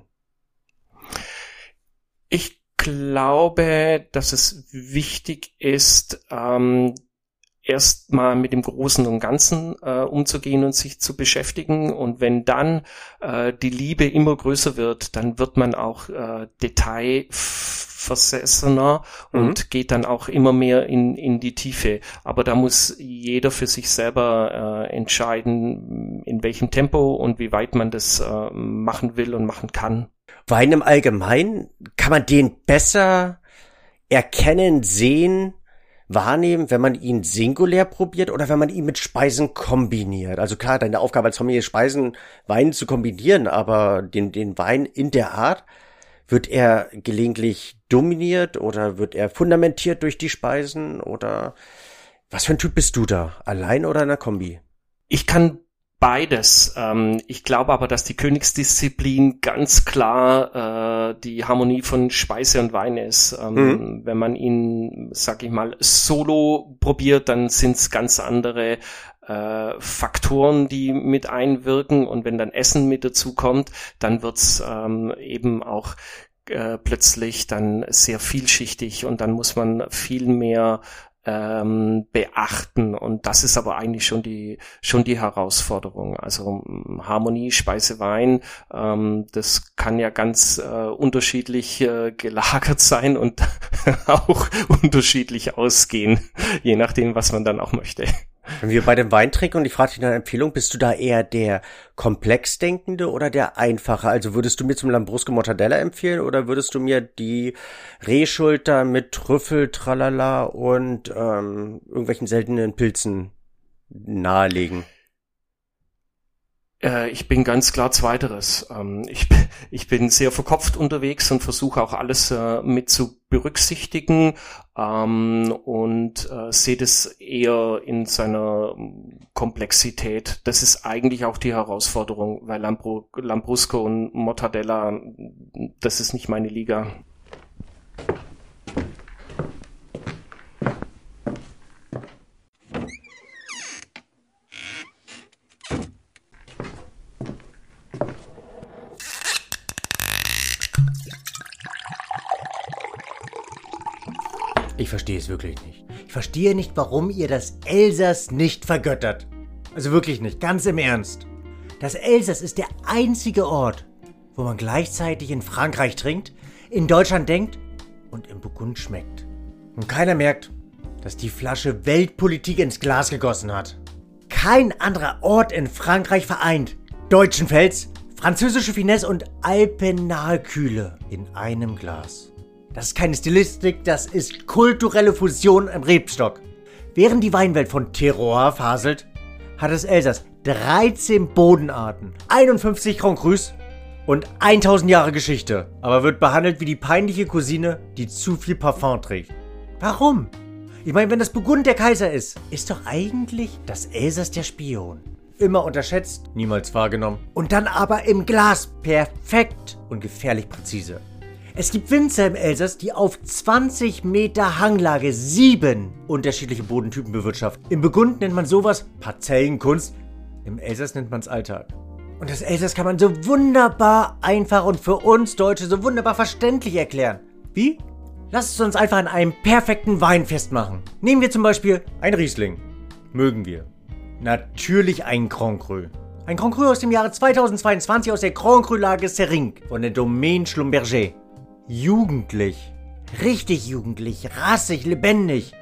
Ich glaube, dass es wichtig ist, erst mal mit dem Großen und Ganzen umzugehen und sich zu beschäftigen. Und wenn dann die Liebe immer größer wird, dann wird man auch detailversessener und geht dann auch immer mehr in die Tiefe. Aber da muss jeder für sich selber entscheiden, in welchem Tempo und wie weit man das machen will und machen kann. Wein im Allgemeinen, kann man den besser erkennen, sehen, wahrnehmen, wenn man ihn singulär probiert oder wenn man ihn mit Speisen kombiniert? Also klar, deine Aufgabe als Sommelier ist, Speisen, Wein zu kombinieren, aber den Wein in der Art, wird er gelegentlich dominiert oder wird er fundamentiert durch die Speisen oder was für ein Typ bist du da? Allein oder in einer Kombi? Ich kann beides. Ich glaube aber, dass die Königsdisziplin ganz klar die Harmonie von Speise und Wein ist. Wenn man ihn, sag ich mal, solo probiert, dann sind es ganz andere Faktoren, die mit einwirken. Und wenn dann Essen mit dazu kommt, dann wird's eben auch plötzlich dann sehr vielschichtig und dann muss man viel mehr beachten und das ist aber eigentlich schon die Herausforderung. Also Harmonie, Speise, Wein, das kann ja ganz unterschiedlich gelagert sein und auch unterschiedlich ausgehen, je nachdem, was man dann auch möchte. Wenn wir bei dem Wein trinken und ich frage dich nach einer Empfehlung, bist du da eher der komplex Denkende oder der Einfache? Also würdest du mir zum Lambrusco Mortadella empfehlen oder würdest du mir die Rehschulter mit Trüffel, Tralala und irgendwelchen seltenen Pilzen nahelegen? Ich bin ganz klar Zweiteres. Ich bin sehr verkopft unterwegs und versuche auch alles mit zu berücksichtigen und sehe das eher in seiner Komplexität. Das ist eigentlich auch die Herausforderung, weil Lambrusco und Mortadella, das ist nicht meine Liga. Ich verstehe es wirklich nicht. Ich verstehe nicht, warum ihr das Elsass nicht vergöttert. Also wirklich nicht, ganz im Ernst. Das Elsass ist der einzige Ort, wo man gleichzeitig in Frankreich trinkt, in Deutschland denkt und im Burgund schmeckt. Und keiner merkt, dass die Flasche Weltpolitik ins Glas gegossen hat. Kein anderer Ort in Frankreich vereint deutschen Fels, französische Finesse und alpennahe Kühle in einem Glas. Das ist keine Stilistik, das ist kulturelle Fusion im Rebstock. Während die Weinwelt von Terroir faselt, hat das Elsass 13 Bodenarten, 51 Grand Crus und 1000 Jahre Geschichte, aber wird behandelt wie die peinliche Cousine, die zu viel Parfum trägt. Warum? Ich meine, wenn das Burgund der Kaiser ist doch eigentlich das Elsass der Spion. Immer unterschätzt, niemals wahrgenommen. Und dann aber im Glas perfekt und gefährlich präzise. Es gibt Winzer im Elsass, die auf 20 Meter Hanglage 7 unterschiedliche Bodentypen bewirtschaften. Im Burgund nennt man sowas Parzellenkunst, im Elsass nennt man es Alltag. Und das Elsass kann man so wunderbar einfach und für uns Deutsche so wunderbar verständlich erklären. Wie? Lasst es uns einfach an einem perfekten Wein festmachen. Nehmen wir zum Beispiel ein Riesling. Mögen wir. Natürlich ein Grand Cru. Ein Grand Cru aus dem Jahre 2022 aus der Grand Cru-Lage Seringue von der Domaine Schlumberger. Jugendlich. Richtig jugendlich. Rassig, lebendig.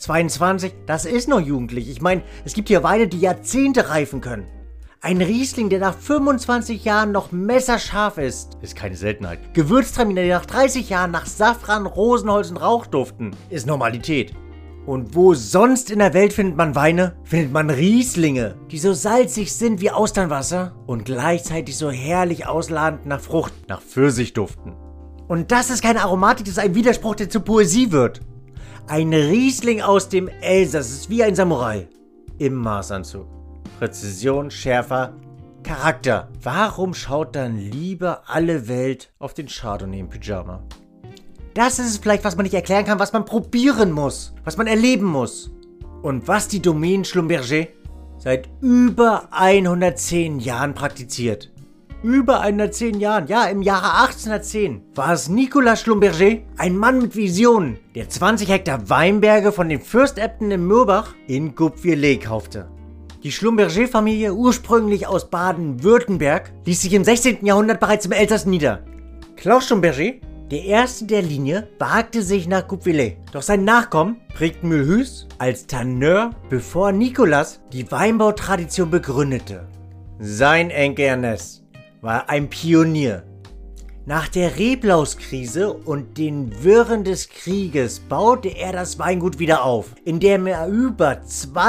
22, das ist noch jugendlich. Ich meine, es gibt hier Weine, die Jahrzehnte reifen können. Ein Riesling, der nach 25 Jahren noch messerscharf ist keine Seltenheit. Gewürztraminer, die nach 30 Jahren nach Safran, Rosenholz und Rauch duften, ist Normalität. Und wo sonst in der Welt findet man Weine? Findet man Rieslinge, die so salzig sind wie Austernwasser und gleichzeitig so herrlich ausladend nach Frucht, nach Pfirsich duften. Und das ist keine Aromatik, das ist ein Widerspruch, der zur Poesie wird. Ein Riesling aus dem Elsass ist wie ein Samurai. Im Maßanzug. Präzision, Schärfer, Charakter. Warum schaut dann lieber alle Welt auf den Chardonnay im Pyjama? Das ist es vielleicht, was man nicht erklären kann, was man probieren muss, was man erleben muss. Und was die Domaine Schlumberger seit über 110 Jahren praktiziert. Über 110 Jahren, ja, im Jahre 1810 war es Nicolas Schlumberger, ein Mann mit Visionen, der 20 Hektar Weinberge von den Fürstäbten im Mürbach in Gupvillers kaufte. Die Schlumberger-Familie, ursprünglich aus Baden-Württemberg, ließ sich im 16. Jahrhundert bereits im Elsass nieder. Klaus Schlumberger, der erste der Linie, wagte sich nach Gupvillers. Doch sein Nachkommen prägten Mulhouse als Tanneur, bevor Nicolas die Weinbautradition begründete. Sein Enkel Ernest war ein Pionier. Nach der Reblauskrise und den Wirren des Krieges baute er das Weingut wieder auf, indem er über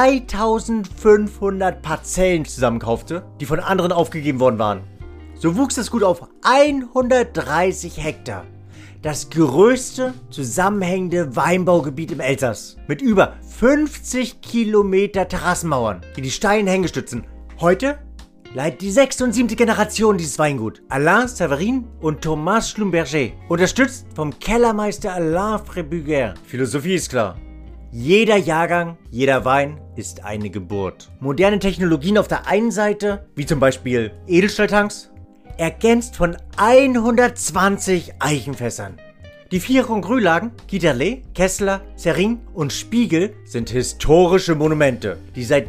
2500 Parzellen zusammenkaufte, die von anderen aufgegeben worden waren. So wuchs das Gut auf 130 Hektar. Das größte zusammenhängende Weinbaugebiet im Elsass. Mit über 50 Kilometer Terrassenmauern, die steilen Hänge stützen. Heute leitet die 6. und 7. Generation dieses Weingut. Alain Severin und Thomas Schlumberger. Unterstützt vom Kellermeister Alain Frébuguer. Philosophie ist klar. Jeder Jahrgang, jeder Wein ist eine Geburt. Moderne Technologien auf der einen Seite, wie zum Beispiel Edelstahltanks, ergänzt von 120 Eichenfässern. Die 4 Cru-Lagen, Quiterlet, Kessler, Serrin und Spiegel sind historische Monumente, die seit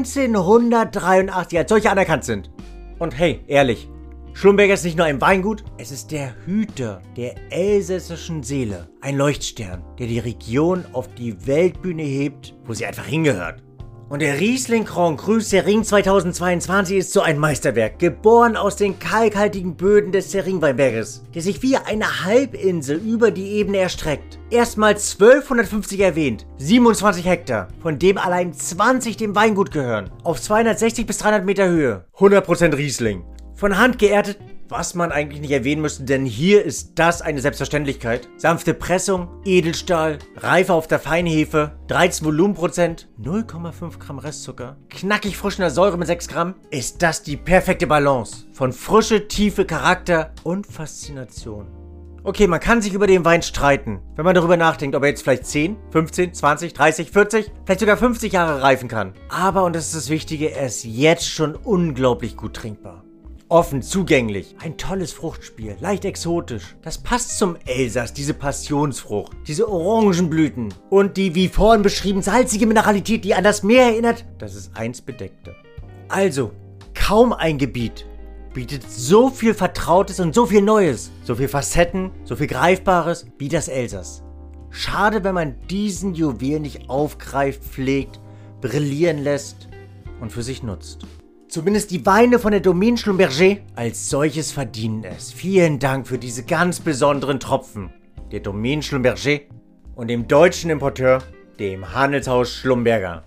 1983 als solche anerkannt sind. Und hey, ehrlich, Schlumberger ist nicht nur ein Weingut, es ist der Hüter der elsässischen Seele. Ein Leuchtstern, der die Region auf die Weltbühne hebt, wo sie einfach hingehört. Und der Riesling Grand Cru Serrin 2022 ist so ein Meisterwerk, geboren aus den kalkhaltigen Böden des Serrin-Weinberges, der sich wie eine Halbinsel über die Ebene erstreckt. Erstmals 1250 erwähnt, 27 Hektar, von dem allein 20 dem Weingut gehören, auf 260 bis 300 Meter Höhe, 100% Riesling. Von Hand geerntet, was man eigentlich nicht erwähnen müsste, denn hier ist das eine Selbstverständlichkeit. Sanfte Pressung, Edelstahl, Reife auf der Feinhefe, 13 Volumenprozent, 0,5 Gramm Restzucker, knackig frisch in der Säure mit 6 Gramm. Ist das die perfekte Balance von Frische, Tiefe, Charakter und Faszination. Okay, man kann sich über den Wein streiten, wenn man darüber nachdenkt, ob er jetzt vielleicht 10, 15, 20, 30, 40, vielleicht sogar 50 Jahre reifen kann. Aber, und das ist das Wichtige, er ist jetzt schon unglaublich gut trinkbar. Offen, zugänglich, ein tolles Fruchtspiel, leicht exotisch. Das passt zum Elsass, diese Passionsfrucht, diese Orangenblüten und die, wie vorhin beschrieben, salzige Mineralität, die an das Meer erinnert, das es einst bedeckte. Also, kaum ein Gebiet bietet so viel Vertrautes und so viel Neues, so viel Facetten, so viel Greifbares wie das Elsass. Schade, wenn man diesen Juwel nicht aufgreift, pflegt, brillieren lässt und für sich nutzt. Zumindest die Weine von der Domaine Schlumberger als solches verdienen es. Vielen Dank für diese ganz besonderen Tropfen der Domaine Schlumberger und dem deutschen Importeur, dem Handelshaus Schlumberger.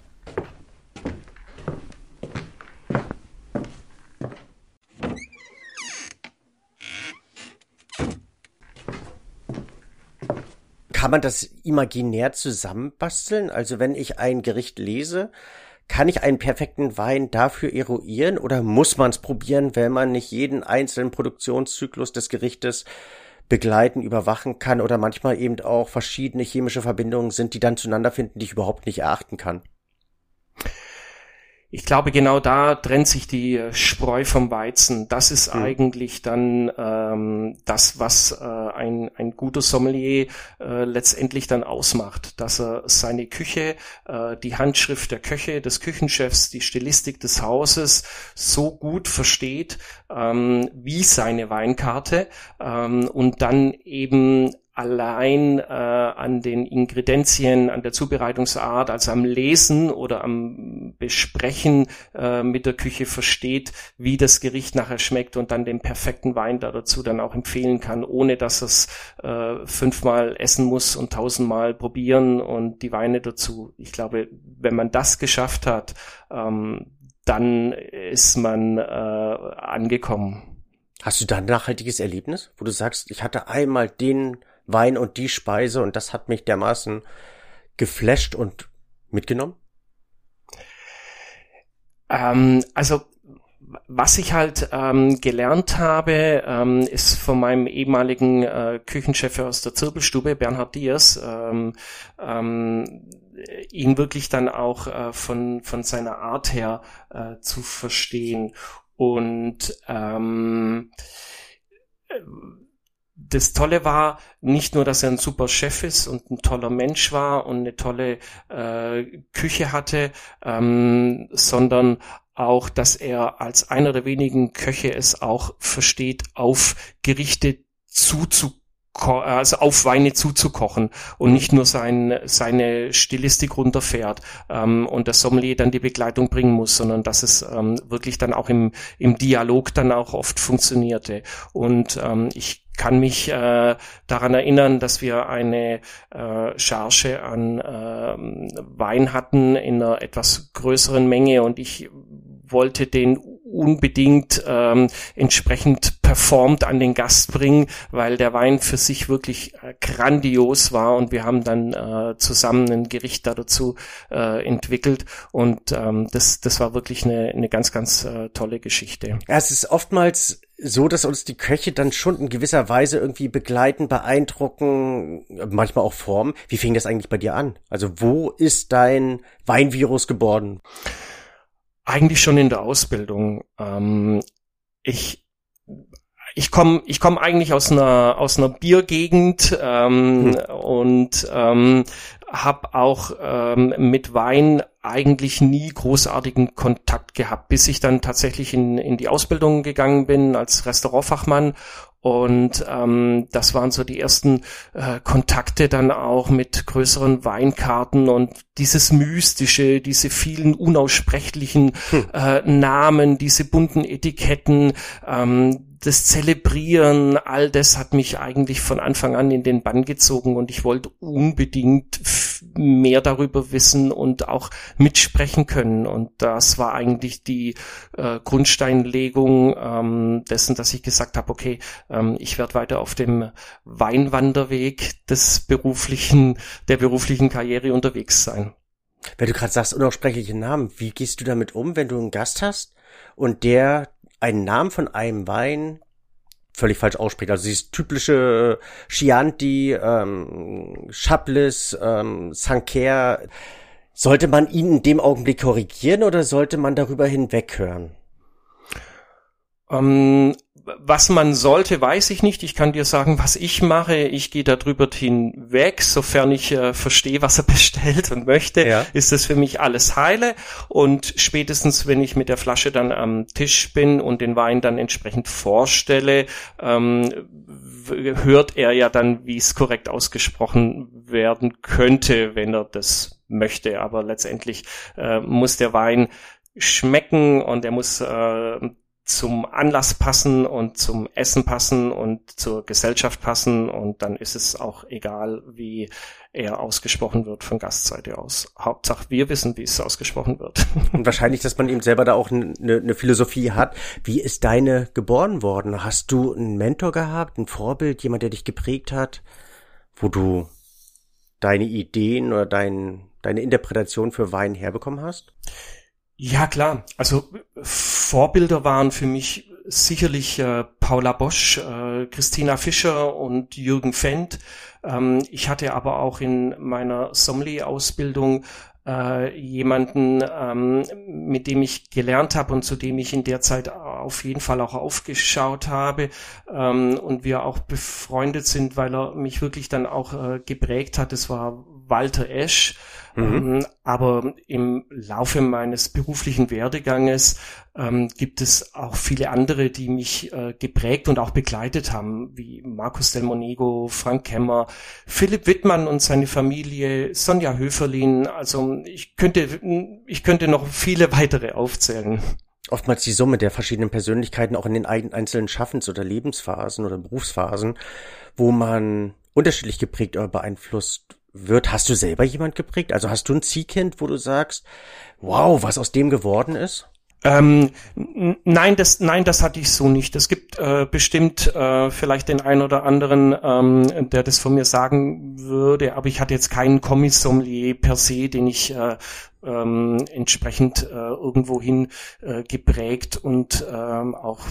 Kann man das imaginär zusammenbasteln? Also wenn ich ein Gericht lese, kann ich einen perfekten Wein dafür eruieren oder muss man es probieren, wenn man nicht jeden einzelnen Produktionszyklus des Gerichtes begleiten, überwachen kann oder manchmal eben auch verschiedene chemische Verbindungen sind, die dann zueinander finden, die ich überhaupt nicht erachten kann? Ich glaube, genau da trennt sich die Spreu vom Weizen. Das ist eigentlich dann das, was ein guter Sommelier letztendlich dann ausmacht, dass er seine Küche, die Handschrift der Köche, des Küchenchefs, die Stilistik des Hauses so gut versteht wie seine Weinkarte und dann eben allein an den Ingredienzien, an der Zubereitungsart, also am Lesen oder am Besprechen mit der Küche versteht, wie das Gericht nachher schmeckt und dann den perfekten Wein dazu dann auch empfehlen kann, ohne dass es 5-mal essen muss und 1000-mal probieren und die Weine dazu. Ich glaube, wenn man das geschafft hat, dann ist man angekommen. Hast du da ein nachhaltiges Erlebnis, wo du sagst, ich hatte einmal den Wein und die Speise und das hat mich dermaßen geflasht und mitgenommen? Also was ich halt gelernt habe, ist von meinem ehemaligen Küchenchef aus der Zirbelstube, Bernhard Diers, ihn wirklich dann auch von seiner Art her zu verstehen. Und das Tolle war nicht nur, dass er ein super Chef ist und ein toller Mensch war und eine tolle Küche hatte, sondern auch, dass er als einer der wenigen Köche es auch versteht, auf Gerichte also auf Weine zuzukochen und nicht nur seine Stilistik runterfährt und der Sommelier dann die Begleitung bringen muss, sondern dass es wirklich dann auch im Dialog dann auch oft funktionierte. Und ich kann mich daran erinnern, dass wir eine Charge an Wein hatten in einer etwas größeren Menge und ich wollte den unbedingt entsprechend performt an den Gast bringen, weil der Wein für sich wirklich grandios war und wir haben dann zusammen ein Gericht dazu entwickelt und das war wirklich eine ganz, ganz tolle Geschichte. Ja, es ist oftmals so, dass uns die Köche dann schon in gewisser Weise irgendwie begleiten, beeindrucken, manchmal auch formen. Wie fing das eigentlich bei dir an? Also wo ist dein Weinvirus geboren? Eigentlich schon in der Ausbildung. Ich komme eigentlich aus einer Biergegend und habe auch mit Wein eigentlich nie großartigen Kontakt gehabt, bis ich dann tatsächlich in die Ausbildung gegangen bin als Restaurantfachmann. Und das waren so die ersten Kontakte dann auch mit größeren Weinkarten und dieses Mystische, diese vielen unaussprechlichen Namen, diese bunten Etiketten, das Zelebrieren, all das hat mich eigentlich von Anfang an in den Bann gezogen und ich wollte unbedingt mehr darüber wissen und auch mitsprechen können. Und das war eigentlich die Grundsteinlegung dessen, dass ich gesagt habe, okay, ich werde weiter auf dem Weinwanderweg der beruflichen Karriere unterwegs sein. Wenn du gerade sagst, unaussprechliche Namen, wie gehst du damit um, wenn du einen Gast hast und der einen Namen von einem Wein völlig falsch ausspricht? Also dieses typische Chianti, Chablis, Sancerre. Sollte man ihn in dem Augenblick korrigieren oder sollte man darüber hinweghören? Was man sollte, weiß ich nicht. Ich kann dir sagen, was ich mache. Ich gehe da drüber hinweg, sofern ich verstehe, was er bestellt und möchte, ja. Ist das für mich alles heile. Und spätestens, wenn ich mit der Flasche dann am Tisch bin und den Wein dann entsprechend vorstelle, hört er ja dann, wie es korrekt ausgesprochen werden könnte, wenn er das möchte. Aber letztendlich muss der Wein schmecken und er muss zum Anlass passen und zum Essen passen und zur Gesellschaft passen und dann ist es auch egal, wie er ausgesprochen wird von Gastseite aus. Hauptsache, wir wissen, wie es ausgesprochen wird. Und wahrscheinlich, dass man eben selber da auch eine Philosophie hat. Wie ist deine geboren worden? Hast du einen Mentor gehabt, ein Vorbild, jemand, der dich geprägt hat, wo du deine Ideen oder deine Interpretation für Wein herbekommen hast? Ja, klar. Also Vorbilder waren für mich sicherlich Paula Bosch, Christina Fischer und Jürgen Fendt. Ich hatte aber auch in meiner Sommelier-Ausbildung jemanden, mit dem ich gelernt habe und zu dem ich in der Zeit auf jeden Fall auch aufgeschaut habe und wir auch befreundet sind, weil er mich wirklich dann auch geprägt hat. Das war Walter Esch. Aber im Laufe meines beruflichen Werdeganges gibt es auch viele andere, die mich geprägt und auch begleitet haben, wie Markus Del Monego, Frank Kemmer, Philipp Wittmann und seine Familie, Sonja Höferlin. Also ich könnte noch viele weitere aufzählen. Oftmals die Summe der verschiedenen Persönlichkeiten auch in den einzelnen Schaffens- oder Lebensphasen oder Berufsphasen, wo man unterschiedlich geprägt oder beeinflusst wird. Hast du selber jemand geprägt? Also hast du ein Ziehkind, wo du sagst, wow, was aus dem geworden ist? Nein, das hatte ich so nicht. Es gibt bestimmt vielleicht den einen oder anderen, der das von mir sagen würde, aber ich hatte jetzt keinen Commis-Sommelier per se, den ich entsprechend irgendwohin geprägt und auch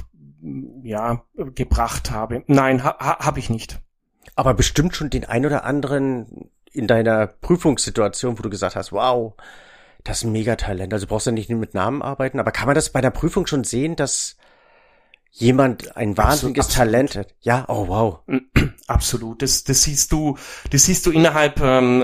gebracht habe. Nein, habe ich nicht. Aber bestimmt schon den ein oder anderen in deiner Prüfungssituation, wo du gesagt hast, wow, das ist ein Megatalent. Also brauchst du nicht nur mit Namen arbeiten, aber kann man das bei der Prüfung schon sehen, dass jemand ein wahnsinniges Talent hat? Ja, oh wow. Absolut. Das siehst du innerhalb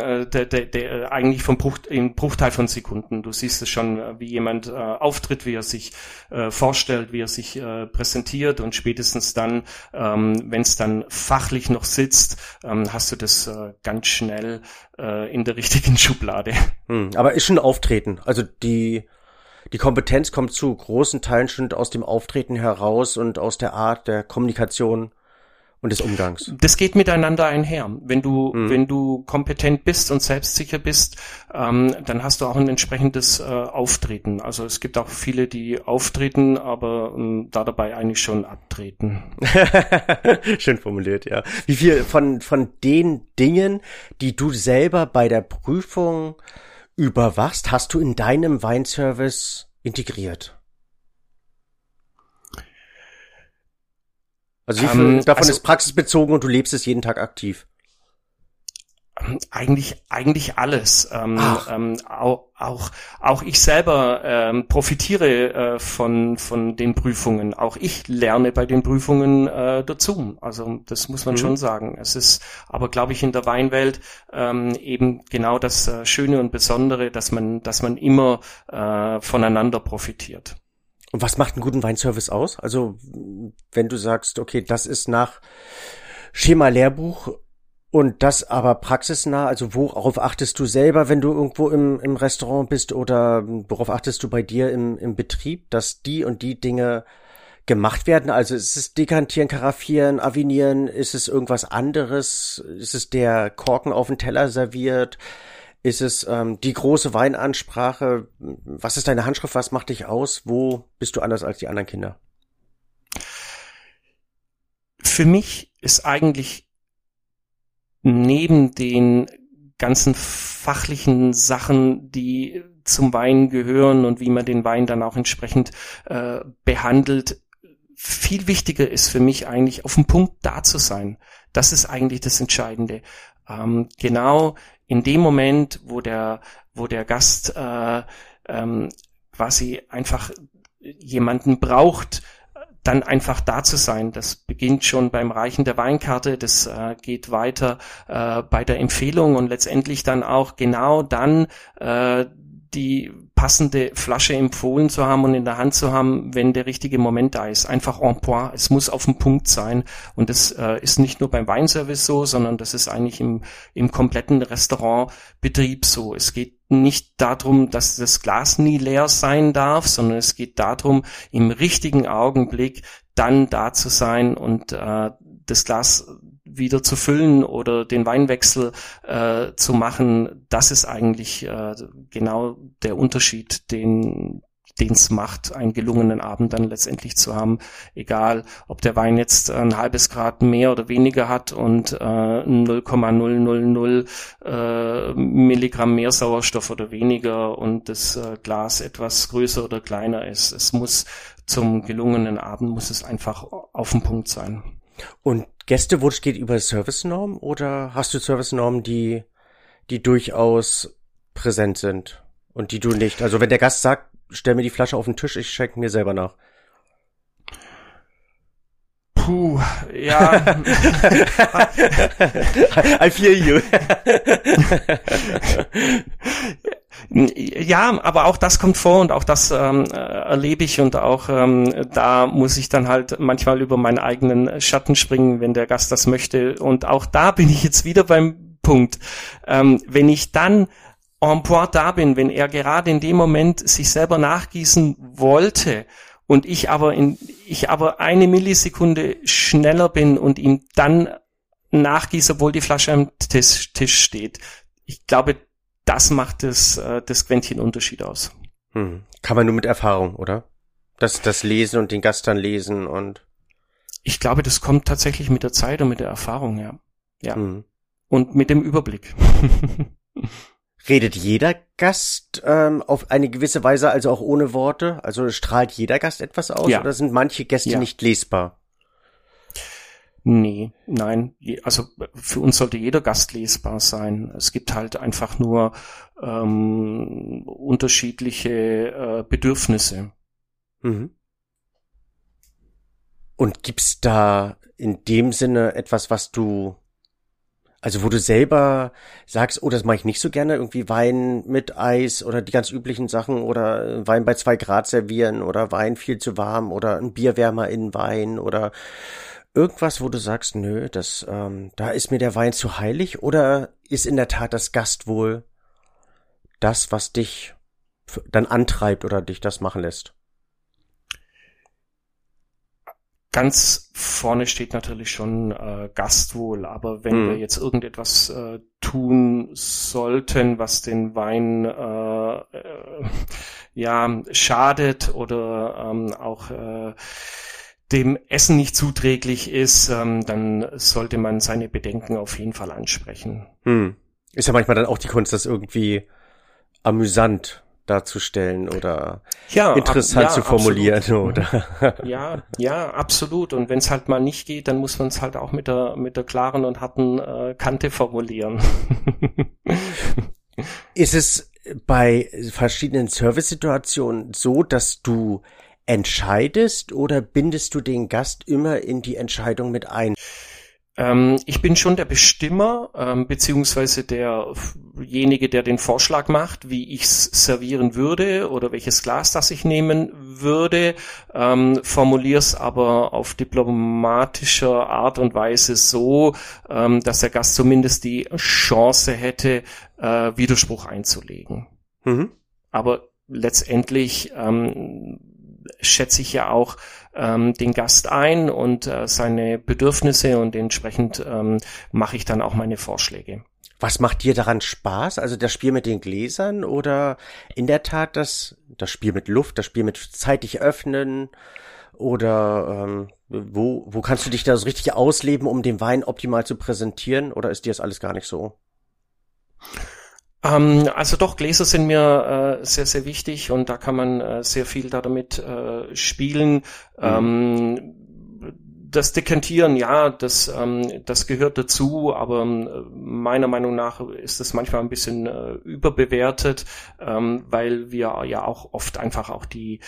der eigentlich im Bruchteil von Sekunden. Du siehst es schon, wie jemand auftritt, wie er sich vorstellt, wie er sich präsentiert, und spätestens dann, wenn es dann fachlich noch sitzt, hast du das ganz schnell in der richtigen Schublade. Aber ist schon Auftreten. Also die Kompetenz kommt zu großen Teilen schon aus dem Auftreten heraus und aus der Art der Kommunikation und des Umgangs. Das geht miteinander einher. Wenn du kompetent bist und selbstsicher bist, dann hast du auch ein entsprechendes Auftreten. Also es gibt auch viele, die auftreten, aber da dabei eigentlich schon abtreten. Schön formuliert, ja. Wie viel von den Dingen, die du selber bei der Prüfung überwachst, hast du in deinem Weinservice integriert? Also wie viel davon ist praxisbezogen und du lebst es jeden Tag aktiv? Eigentlich alles. Auch ich selber profitiere von den Prüfungen. Auch ich lerne bei den Prüfungen dazu. Also das muss man schon sagen. Es ist aber, glaube ich, in der Weinwelt eben genau das Schöne und Besondere, dass man immer voneinander profitiert. Und was macht einen guten Weinservice aus? Also wenn du sagst, okay, das ist nach Schema Lehrbuch und das aber praxisnah, also worauf achtest du selber, wenn du irgendwo im Restaurant bist, oder worauf achtest du bei dir im Betrieb, dass die und die Dinge gemacht werden? Also ist es Dekantieren, Karaffieren, Avinieren, ist es irgendwas anderes? Ist es der Korken auf den Teller serviert? Ist es die große Weinansprache? Was ist deine Handschrift? Was macht dich aus? Wo bist du anders als die anderen Kinder? Für mich ist eigentlich neben den ganzen fachlichen Sachen, die zum Wein gehören und wie man den Wein dann auch entsprechend behandelt, viel wichtiger ist für mich eigentlich, auf dem Punkt da zu sein. Das ist eigentlich das Entscheidende. Genau in dem Moment, wo der Gast quasi einfach jemanden braucht, dann einfach da zu sein. Das beginnt schon beim Reichen der Weinkarte, das geht weiter bei der Empfehlung und letztendlich dann auch genau dann die passende Flasche empfohlen zu haben und in der Hand zu haben, wenn der richtige Moment da ist. Einfach en point. Es muss auf dem Punkt sein. Und das ist nicht nur beim Weinservice so, sondern das ist eigentlich im kompletten Restaurantbetrieb so. Es geht nicht darum, dass das Glas nie leer sein darf, sondern es geht darum, im richtigen Augenblick dann da zu sein und das Glas wieder zu füllen oder den Weinwechsel zu machen. Das ist eigentlich genau der Unterschied, den es macht, einen gelungenen Abend dann letztendlich zu haben. Egal, ob der Wein jetzt ein halbes Grad mehr oder weniger hat und 0,000 Milligramm mehr Sauerstoff oder weniger und das Glas etwas größer oder kleiner ist. Es muss zum gelungenen Abend, muss es einfach auf den Punkt sein. Und Gästewunsch geht über Servicenormen, oder hast du Servicenormen, die durchaus präsent sind und die du nicht? Also wenn der Gast sagt, stell mir die Flasche auf den Tisch, ich schenke mir selber nach. Puh, ja. I feel you. Ja, aber auch das kommt vor und auch das erlebe ich und auch da muss ich dann halt manchmal über meinen eigenen Schatten springen, wenn der Gast das möchte. Und auch da bin ich jetzt wieder beim Punkt. Wenn ich dann en point da bin, wenn er gerade in dem Moment sich selber nachgießen wollte und ich aber eine Millisekunde schneller bin und ihm dann nachgieße, obwohl die Flasche am Tisch steht. Ich glaube, das macht das Quäntchen Unterschied aus. Kann man nur mit Erfahrung, oder? Das Lesen und den Gast dann lesen und... Ich glaube, das kommt tatsächlich mit der Zeit und mit der Erfahrung, ja. Ja. Und mit dem Überblick. Redet jeder Gast auf eine gewisse Weise, also auch ohne Worte? Also strahlt jeder Gast etwas aus, oder sind manche Gäste nicht lesbar? Nee, nein. Also für uns sollte jeder Gast lesbar sein. Es gibt halt einfach nur unterschiedliche Bedürfnisse. Und gibt's da in dem Sinne etwas, was du... Also wo du selber sagst, oh, das mache ich nicht so gerne, irgendwie Wein mit Eis oder die ganz üblichen Sachen oder Wein bei 2 Grad servieren oder Wein viel zu warm oder ein Bierwärmer in Wein oder irgendwas, wo du sagst, nö, da ist mir der Wein zu heilig, oder ist in der Tat das Gastwohl das, was dich dann antreibt oder dich das machen lässt? Ganz vorne steht natürlich schon Gastwohl, aber wenn wir jetzt irgendetwas tun sollten, was den Wein schadet oder auch dem Essen nicht zuträglich ist, dann sollte man seine Bedenken auf jeden Fall ansprechen. Ist ja manchmal dann auch die Kunst, das irgendwie amüsant darzustellen oder interessant zu formulieren, absolut. Oder? Ja, absolut. Und wenn es halt mal nicht geht, dann muss man es halt auch mit der klaren und harten Kante formulieren. Ist es bei verschiedenen Service-Situationen so, dass du entscheidest, oder bindest du den Gast immer in die Entscheidung mit ein? Ich bin schon der Bestimmer, beziehungsweise derjenige, der den Vorschlag macht, wie ich es servieren würde oder welches Glas das ich nehmen würde, formuliere es aber auf diplomatischer Art und Weise so, dass der Gast zumindest die Chance hätte, Widerspruch einzulegen. Aber letztendlich schätze ich ja auch den Gast ein und seine Bedürfnisse, und entsprechend mache ich dann auch meine Vorschläge. Was macht dir daran Spaß? Also das Spiel mit den Gläsern oder in der Tat das Spiel mit Luft, das Spiel mit zeitig öffnen, oder wo kannst du dich da so richtig ausleben, um den Wein optimal zu präsentieren, oder ist dir das alles gar nicht so? Also doch, Gläser sind mir sehr, sehr wichtig, und da kann man sehr viel damit spielen. Das Dekantieren, ja, das gehört dazu, aber meiner Meinung nach ist das manchmal ein bisschen überbewertet, weil wir ja auch oft einfach auch die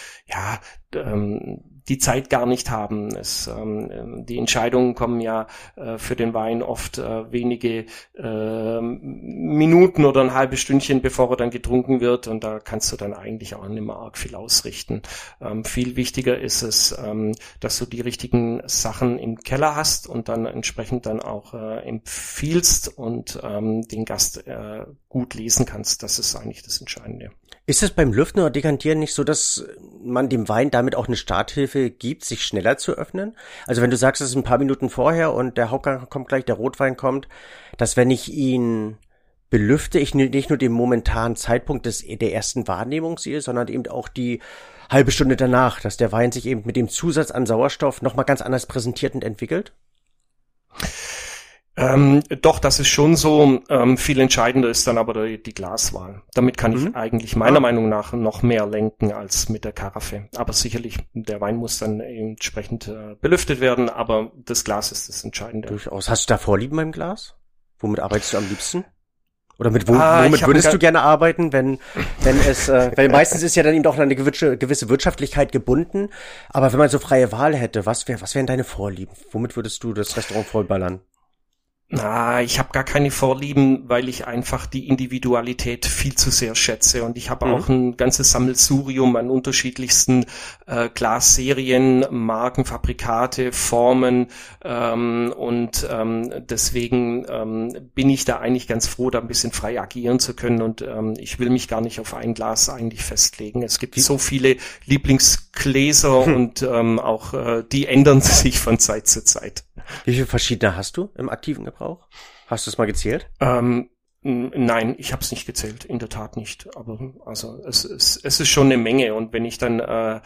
Zeit gar nicht haben. Die Entscheidungen kommen ja für den Wein oft wenige Minuten oder ein halbes Stündchen, bevor er dann getrunken wird, und da kannst du dann eigentlich auch nicht mehr arg viel ausrichten. Viel wichtiger ist es, dass du die richtigen Sachen im Keller hast und dann entsprechend dann auch empfiehlst und den Gast gut lesen kannst. Das ist eigentlich das Entscheidende. Ist es beim Lüften oder Dekantieren nicht so, dass man dem Wein damit auch eine Starthilfe gibt, sich schneller zu öffnen? Also wenn du sagst, es ist ein paar Minuten vorher und der Hauptgang kommt gleich, der Rotwein kommt, dass wenn ich ihn belüfte, ich nicht nur den momentanen Zeitpunkt der ersten Wahrnehmung sehe, sondern eben auch die halbe Stunde danach, dass der Wein sich eben mit dem Zusatz an Sauerstoff nochmal ganz anders präsentiert und entwickelt? Doch, das ist schon so. Viel entscheidender ist dann aber die Glaswahl. Damit kann ich eigentlich meiner Meinung nach noch mehr lenken als mit der Karaffe. Aber sicherlich, der Wein muss dann entsprechend belüftet werden, aber das Glas ist das Entscheidende. Durchaus. Hast du da Vorlieben beim Glas? Womit arbeitest du am liebsten? Oder womit würdest du gerne arbeiten, weil meistens ist ja dann eben auch eine gewisse Wirtschaftlichkeit gebunden, aber wenn man so freie Wahl hätte, was wären deine Vorlieben? Womit würdest du das Restaurant vollballern? Ich habe gar keine Vorlieben, weil ich einfach die Individualität viel zu sehr schätze und ich habe auch ein ganzes Sammelsurium an unterschiedlichsten Glasserien, Marken, Fabrikate, Formen und deswegen bin ich da eigentlich ganz froh, da ein bisschen frei agieren zu können und ich will mich gar nicht auf ein Glas eigentlich festlegen. Es gibt so viele Lieblingsgläser und auch die ändern sich von Zeit zu Zeit. Wie viele verschiedene hast du im aktiven Gebrauch? Hast du es mal gezählt? Nein, ich habe es nicht gezählt, in der Tat nicht. Aber also es ist schon eine Menge. Und wenn ich dann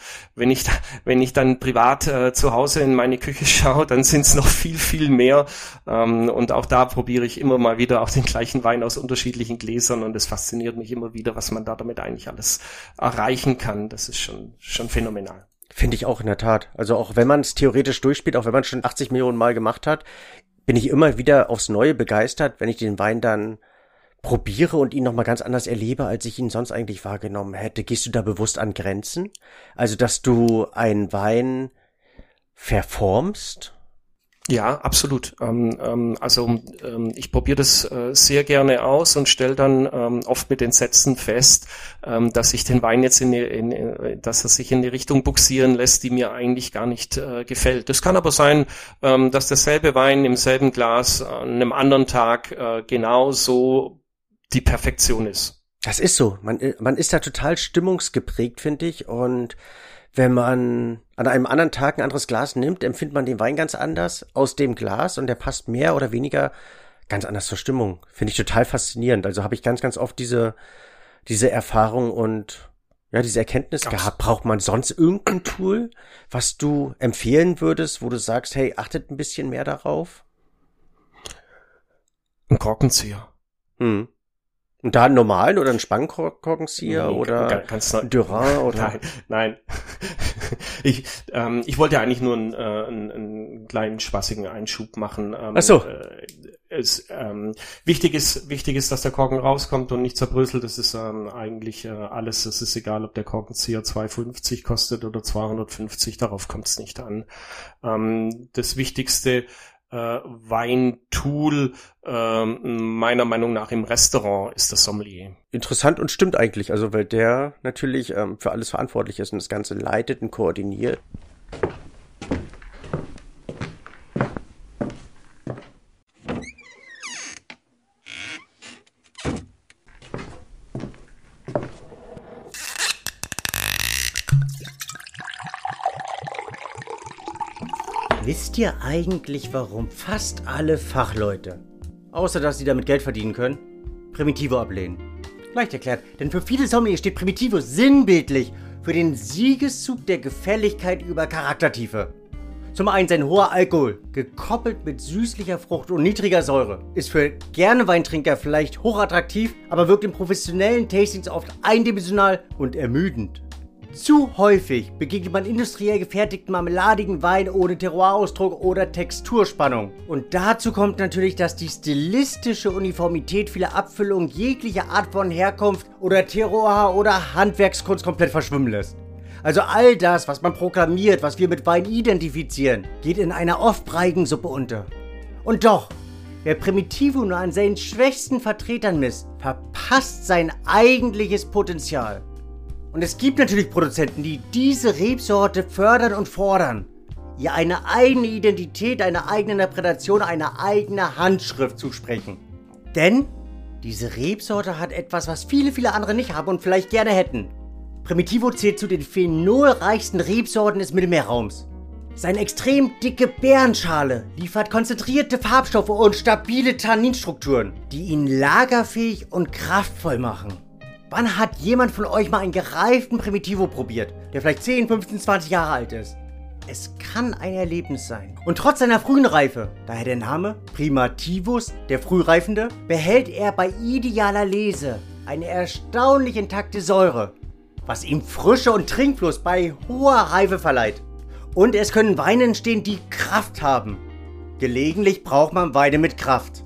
privat zu Hause in meine Küche schaue, dann sind es noch viel mehr. Und auch da probiere ich immer mal wieder auch den gleichen Wein aus unterschiedlichen Gläsern. Und es fasziniert mich immer wieder, was man da damit eigentlich alles erreichen kann. Das ist schon phänomenal. Finde ich auch in der Tat. Also auch wenn man es theoretisch durchspielt, auch wenn man es schon 80 Millionen Mal gemacht hat, bin ich immer wieder aufs Neue begeistert, wenn ich den Wein dann probiere und ihn nochmal ganz anders erlebe, als ich ihn sonst eigentlich wahrgenommen hätte. Gehst du da bewusst an Grenzen? Also, dass du einen Wein verformst? Ja, absolut. Ich probiere das sehr gerne aus und stelle dann oft mit den Sätzen fest, dass ich den Wein jetzt dass er sich in die Richtung buxieren lässt, die mir eigentlich gar nicht gefällt. Das kann aber sein, dass derselbe Wein im selben Glas an einem anderen Tag genauso die Perfektion ist. Das ist so. Man ist da total stimmungsgeprägt, finde ich, und wenn man an einem anderen Tag ein anderes Glas nimmt, empfindet man den Wein ganz anders aus dem Glas und der passt mehr oder weniger ganz anders zur Stimmung. Finde ich total faszinierend. Also habe ich ganz, ganz oft diese Erfahrung und ja, diese Erkenntnis gehabt. Braucht man sonst irgendein Tool, was du empfehlen würdest, wo du sagst, hey, achtet ein bisschen mehr darauf? Ein Korkenzieher. Und da einen normalen oder einen Spangenkorkenzieher oder ein Durin oder? Nein. Ich wollte ja eigentlich nur einen kleinen spaßigen Einschub machen. Ach so. Wichtig ist, dass der Korken rauskommt und nicht zerbröselt. Das ist eigentlich alles. Es ist egal, ob der Korkenzieher 2,50 kostet oder 250. Darauf kommt es nicht an. Das Wichtigste Weintool meiner Meinung nach im Restaurant ist das Sommelier. Interessant und stimmt eigentlich, also weil der natürlich für alles verantwortlich ist und das Ganze leitet und koordiniert. Wisst ihr eigentlich, warum fast alle Fachleute, außer dass sie damit Geld verdienen können, Primitivo ablehnen? Leicht erklärt, denn für viele Sommeliers steht Primitivo sinnbildlich für den Siegeszug der Gefälligkeit über Charaktertiefe. Zum einen sein hoher Alkohol, gekoppelt mit süßlicher Frucht und niedriger Säure, ist für gerne Weintrinker vielleicht hochattraktiv, aber wirkt in professionellen Tastings oft eindimensional und ermüdend. Zu häufig begegnet man industriell gefertigten marmeladigen Wein ohne Terroirausdruck oder Texturspannung. Und dazu kommt natürlich, dass die stilistische Uniformität vieler Abfüllungen jegliche Art von Herkunft oder Terroir oder Handwerkskunst komplett verschwimmen lässt. Also all das, was man proklamiert, was wir mit Wein identifizieren, geht in einer oft breiigen Suppe unter. Und doch, wer Primitivo nur an seinen schwächsten Vertretern misst, verpasst sein eigentliches Potenzial. Und es gibt natürlich Produzenten, die diese Rebsorte fördern und fordern, ihr eine eigene Identität, eine eigene Interpretation, eine eigene Handschrift zusprechen. Denn diese Rebsorte hat etwas, was viele andere nicht haben und vielleicht gerne hätten. Primitivo zählt zu den phenolreichsten Rebsorten des Mittelmeerraums. Seine extrem dicke Beerenschale liefert konzentrierte Farbstoffe und stabile Tanninstrukturen, die ihn lagerfähig und kraftvoll machen. Wann hat jemand von euch mal einen gereiften Primitivo probiert, der vielleicht 10, 15, 20 Jahre alt ist? Es kann ein Erlebnis sein. Und trotz seiner frühen Reife, daher der Name Primativus, der Frühreifende, behält er bei idealer Lese eine erstaunlich intakte Säure, was ihm Frische und Trinkfluss bei hoher Reife verleiht. Und es können Weine entstehen, die Kraft haben. Gelegentlich braucht man Weine mit Kraft.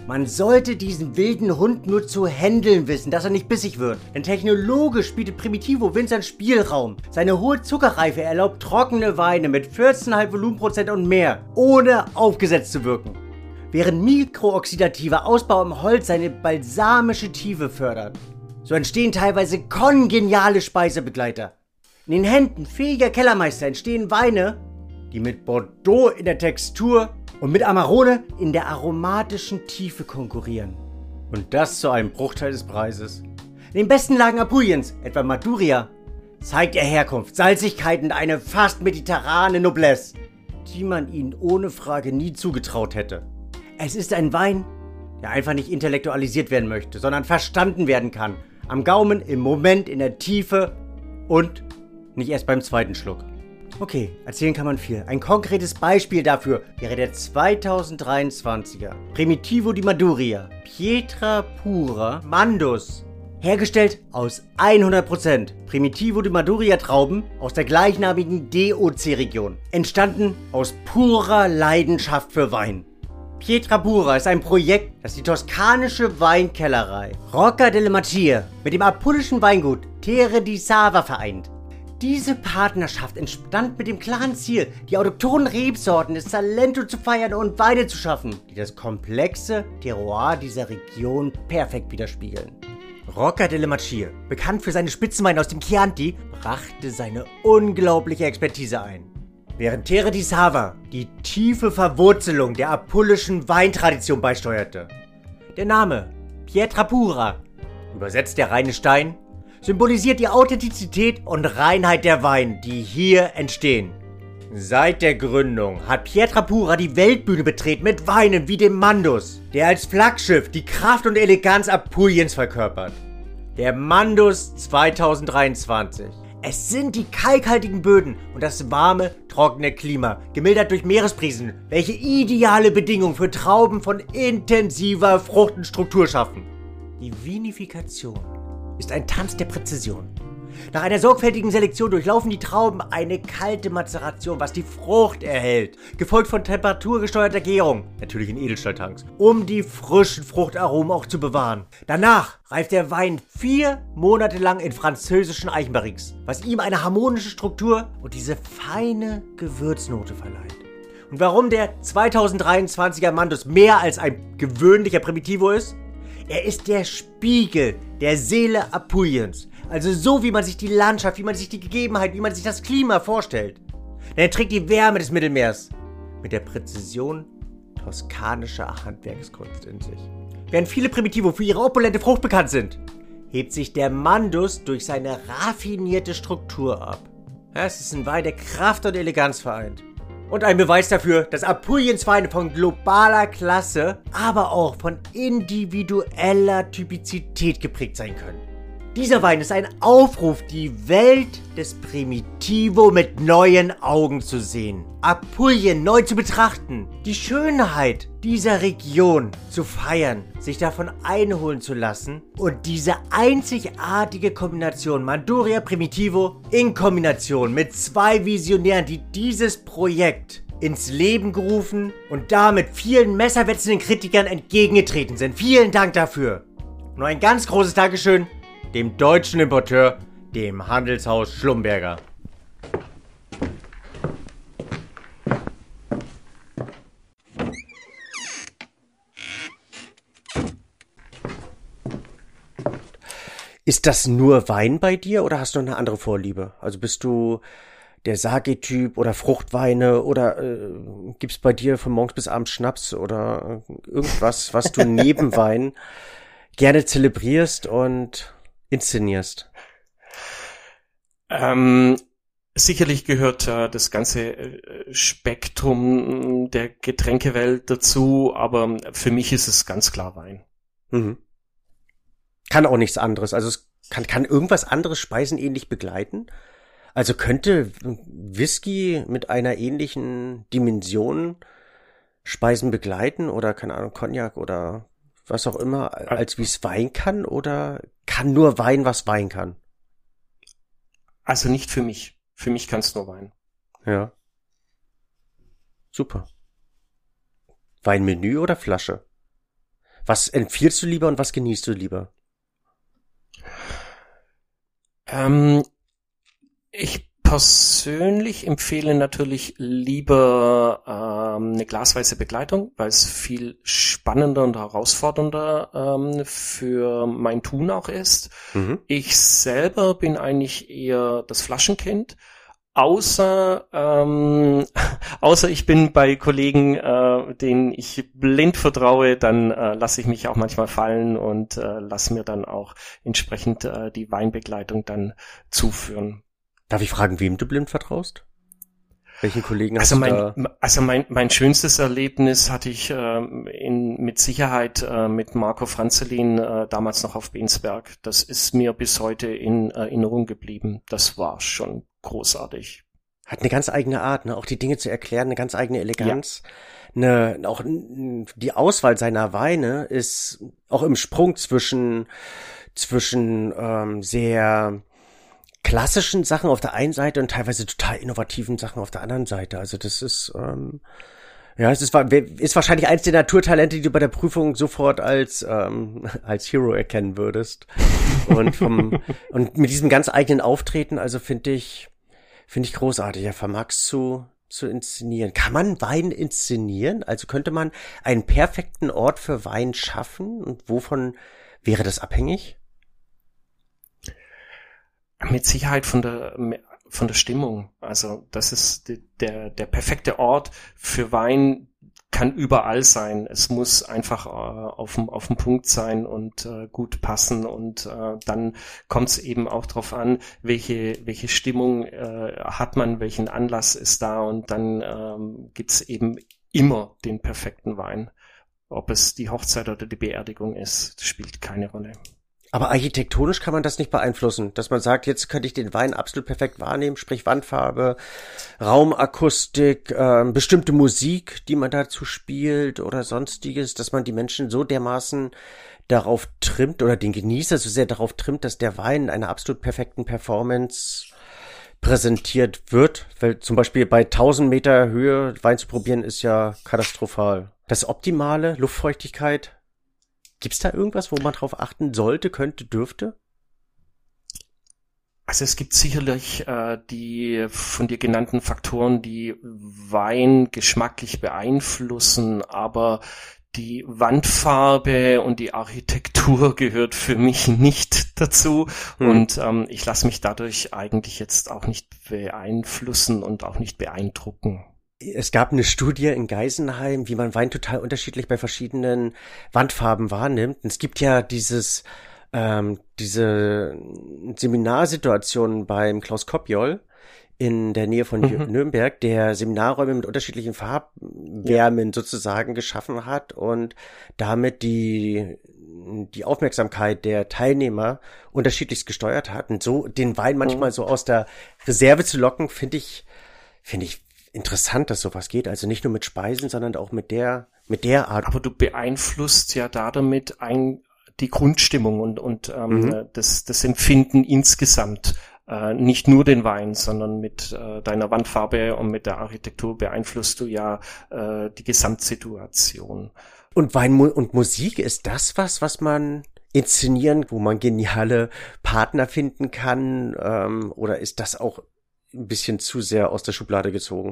Man sollte diesen wilden Hund nur zu händeln wissen, dass er nicht bissig wird. Denn technologisch bietet Primitivo Winzern Spielraum. Seine hohe Zuckerreife erlaubt trockene Weine mit 14,5 Volumenprozent und mehr, ohne aufgesetzt zu wirken. Während mikrooxidativer Ausbau im Holz seine balsamische Tiefe fördert. So entstehen teilweise kongeniale Speisebegleiter. In den Händen fähiger Kellermeister entstehen Weine, die mit Bordeaux in der Textur und mit Amarone in der aromatischen Tiefe konkurrieren. Und das zu einem Bruchteil des Preises. In den besten Lagen Apuliens, etwa Maduria, zeigt er Herkunft, Salzigkeit und eine fast mediterrane Noblesse, die man ihnen ohne Frage nie zugetraut hätte. Es ist ein Wein, der einfach nicht intellektualisiert werden möchte, sondern verstanden werden kann. Am Gaumen, im Moment, in der Tiefe und nicht erst beim zweiten Schluck. Okay, erzählen kann man viel. Ein konkretes Beispiel dafür wäre der 2023er Primitivo di Maduria Pietra Pura Mandus. Hergestellt aus 100% Primitivo di Maduria Trauben aus der gleichnamigen DOC-Region. Entstanden aus purer Leidenschaft für Wein. Pietra Pura ist ein Projekt, das die toskanische Weinkellerei Rocca delle Macchie mit dem apulischen Weingut Terre di Sava vereint. Diese Partnerschaft entstand mit dem klaren Ziel, die autochthonen Rebsorten des Salento zu feiern und Weine zu schaffen, die das komplexe Terroir dieser Region perfekt widerspiegeln. Rocca delle Macchie, bekannt für seine Spitzenweine aus dem Chianti, brachte seine unglaubliche Expertise ein. Während Terre di Sava die tiefe Verwurzelung der apulischen Weintradition beisteuerte. Der Name Pietra Pura, übersetzt der reine Stein, symbolisiert die Authentizität und Reinheit der Weine, die hier entstehen. Seit der Gründung hat Pietra Pura die Weltbühne betreten mit Weinen wie dem Mandus, der als Flaggschiff die Kraft und Eleganz Apuliens verkörpert. Der Mandus 2023. Es sind die kalkhaltigen Böden und das warme, trockene Klima, gemildert durch Meeresbrisen, welche ideale Bedingungen für Trauben von intensiver Frucht- und Struktur schaffen. Die Vinifikation ist ein Tanz der Präzision. Nach einer sorgfältigen Selektion durchlaufen die Trauben eine kalte Mazeration, was die Frucht erhält, gefolgt von temperaturgesteuerter Gärung, natürlich in Edelstahltanks, um die frischen Fruchtaromen auch zu bewahren. Danach reift der Wein 4 Monate lang in französischen Eichenbarriques, was ihm eine harmonische Struktur und diese feine Gewürznote verleiht. Und warum der 2023er Mandus mehr als ein gewöhnlicher Primitivo ist? Er ist der Spiegel der Seele Apuliens. Also so, wie man sich die Landschaft, wie man sich die Gegebenheit, wie man sich das Klima vorstellt. Denn er trägt die Wärme des Mittelmeers mit der Präzision toskanischer Handwerkskunst in sich. Während viele Primitivo für ihre opulente Frucht bekannt sind, hebt sich der Mandus durch seine raffinierte Struktur ab. Ja, es ist ein Wein, der Kraft und Eleganz vereint. Und ein Beweis dafür, dass Apuliens Weine von globaler Klasse, aber auch von individueller Typizität geprägt sein können. Dieser Wein ist ein Aufruf, die Welt des Primitivo mit neuen Augen zu sehen. Apulien neu zu betrachten, die Schönheit dieser Region zu feiern, sich davon einholen zu lassen und diese einzigartige Kombination Manduria Primitivo in Kombination mit 2 Visionären, die dieses Projekt ins Leben gerufen und damit vielen messerwetzenden Kritikern entgegengetreten sind. Vielen Dank dafür. Und ein ganz großes Dankeschön dem deutschen Importeur, dem Handelshaus Schlumberger. Ist das nur Wein bei dir oder hast du noch eine andere Vorliebe? Also bist du der Sake-Typ oder Fruchtweine oder gibt's bei dir von morgens bis abends Schnaps oder irgendwas, was du neben Wein gerne zelebrierst und inszenierst? Sicherlich gehört das ganze Spektrum der Getränkewelt dazu, aber für mich ist es ganz klar Wein. Mhm. Kann auch nichts anderes. Also es kann irgendwas anderes Speisen ähnlich begleiten? Also könnte Whisky mit einer ähnlichen Dimension Speisen begleiten oder keine Ahnung, Cognac oder was auch immer, als wie es Wein kann, oder kann nur Wein, was Wein kann? Also nicht für mich. Für mich kann es nur Wein. Ja. Super. Weinmenü oder Flasche? Was empfiehlst du lieber und was genießt du lieber? Ich persönlich empfehle natürlich lieber eine glasweise Begleitung, weil es viel spannender und herausfordernder für mein Tun auch ist. Mhm. Ich selber bin eigentlich eher das Flaschenkind. Außer ich bin bei Kollegen, denen ich blind vertraue, dann lasse ich mich auch manchmal fallen und lasse mir dann auch entsprechend die Weinbegleitung dann zuführen. Darf ich fragen, wem du blind vertraust? Welchen Kollegen hast du da? Also mein schönstes Erlebnis hatte ich mit Sicherheit mit Marco Franzelin damals noch auf Bensberg. Das ist mir bis heute in Erinnerung geblieben. Das war schon großartig. Hat eine ganz eigene Art, ne? Auch die Dinge zu erklären, eine ganz eigene Eleganz. Ja. Auch die Auswahl seiner Weine ist auch im Sprung zwischen sehr klassischen Sachen auf der einen Seite und teilweise total innovativen Sachen auf der anderen Seite. Also das ist ist wahrscheinlich eins der Naturtalente, die du bei der Prüfung sofort als Hero erkennen würdest. Und mit diesem ganz eigenen Auftreten, also finde ich großartig. Er vermag's zu inszenieren. Kann man Wein inszenieren? Also könnte man einen perfekten Ort für Wein schaffen? Und wovon wäre das abhängig? Mit Sicherheit von der Stimmung. Also das ist der perfekte Ort für Wein, kann überall sein. Es muss einfach auf dem Punkt sein und gut passen, und dann kommt es eben auch drauf an, welche Stimmung hat man, welchen Anlass ist da, und dann gibt's eben immer den perfekten Wein. Ob es die Hochzeit oder die Beerdigung ist, spielt keine Rolle. Aber architektonisch kann man das nicht beeinflussen, dass man sagt, jetzt könnte ich den Wein absolut perfekt wahrnehmen, sprich Wandfarbe, Raumakustik, bestimmte Musik, die man dazu spielt oder sonstiges, dass man die Menschen so dermaßen darauf trimmt oder den Genießer so sehr darauf trimmt, dass der Wein in einer absolut perfekten Performance präsentiert wird, weil zum Beispiel bei 1000 Meter Höhe Wein zu probieren ist ja katastrophal. Das Optimale, Luftfeuchtigkeit. Gibt's da irgendwas, wo man drauf achten sollte, könnte, dürfte? Also es gibt sicherlich die von dir genannten Faktoren, die Wein geschmacklich beeinflussen, aber die Wandfarbe und die Architektur gehört für mich nicht dazu. Und ich lasse mich dadurch eigentlich jetzt auch nicht beeinflussen und auch nicht beeindrucken. Es gab eine Studie in Geisenheim, wie man Wein total unterschiedlich bei verschiedenen Wandfarben wahrnimmt. Und es gibt ja diese Seminarsituation beim Klaus Kopjol in der Nähe von Nürnberg, der Seminarräume mit unterschiedlichen Farbwärmen sozusagen geschaffen hat und damit die Aufmerksamkeit der Teilnehmer unterschiedlichst gesteuert hat. Und so den Wein manchmal so aus der Reserve zu locken, finde ich interessant, dass sowas geht. Also nicht nur mit Speisen, sondern auch mit der Art. Aber du beeinflusst ja damit die Grundstimmung und das Empfinden insgesamt. Nicht nur den Wein, sondern mit deiner Wandfarbe und mit der Architektur beeinflusst du ja die Gesamtsituation. Und Wein und Musik, ist das was man inszenieren, wo man geniale Partner finden kann? Oder ist das auch ein bisschen zu sehr aus der Schublade gezogen?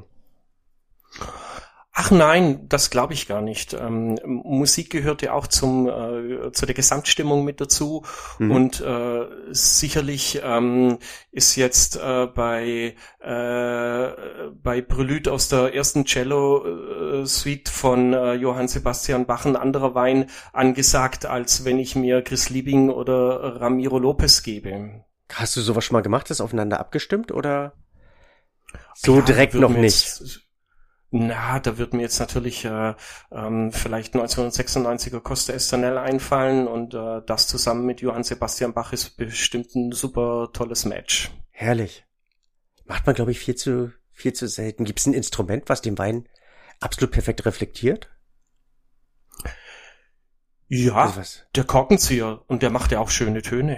Ach nein, das glaube ich gar nicht. Musik gehört ja auch zu der Gesamtstimmung mit dazu. Und sicherlich ist jetzt bei Prelude aus der ersten Cello-Suite von Johann Sebastian Bach ein anderer Wein angesagt, als wenn ich mir Chris Liebing oder Ramiro Lopez gebe. Hast du sowas schon mal gemacht, das aufeinander abgestimmt oder so direkt noch nicht? Da wird mir jetzt natürlich vielleicht 1996er Costa Estanel einfallen, und das zusammen mit Johann Sebastian Bach ist bestimmt ein super tolles Match. Herrlich. Macht man, glaube ich, viel zu selten. Gibt es ein Instrument, was den Wein absolut perfekt reflektiert? Ja, also der Korkenzieher, und der macht ja auch schöne Töne.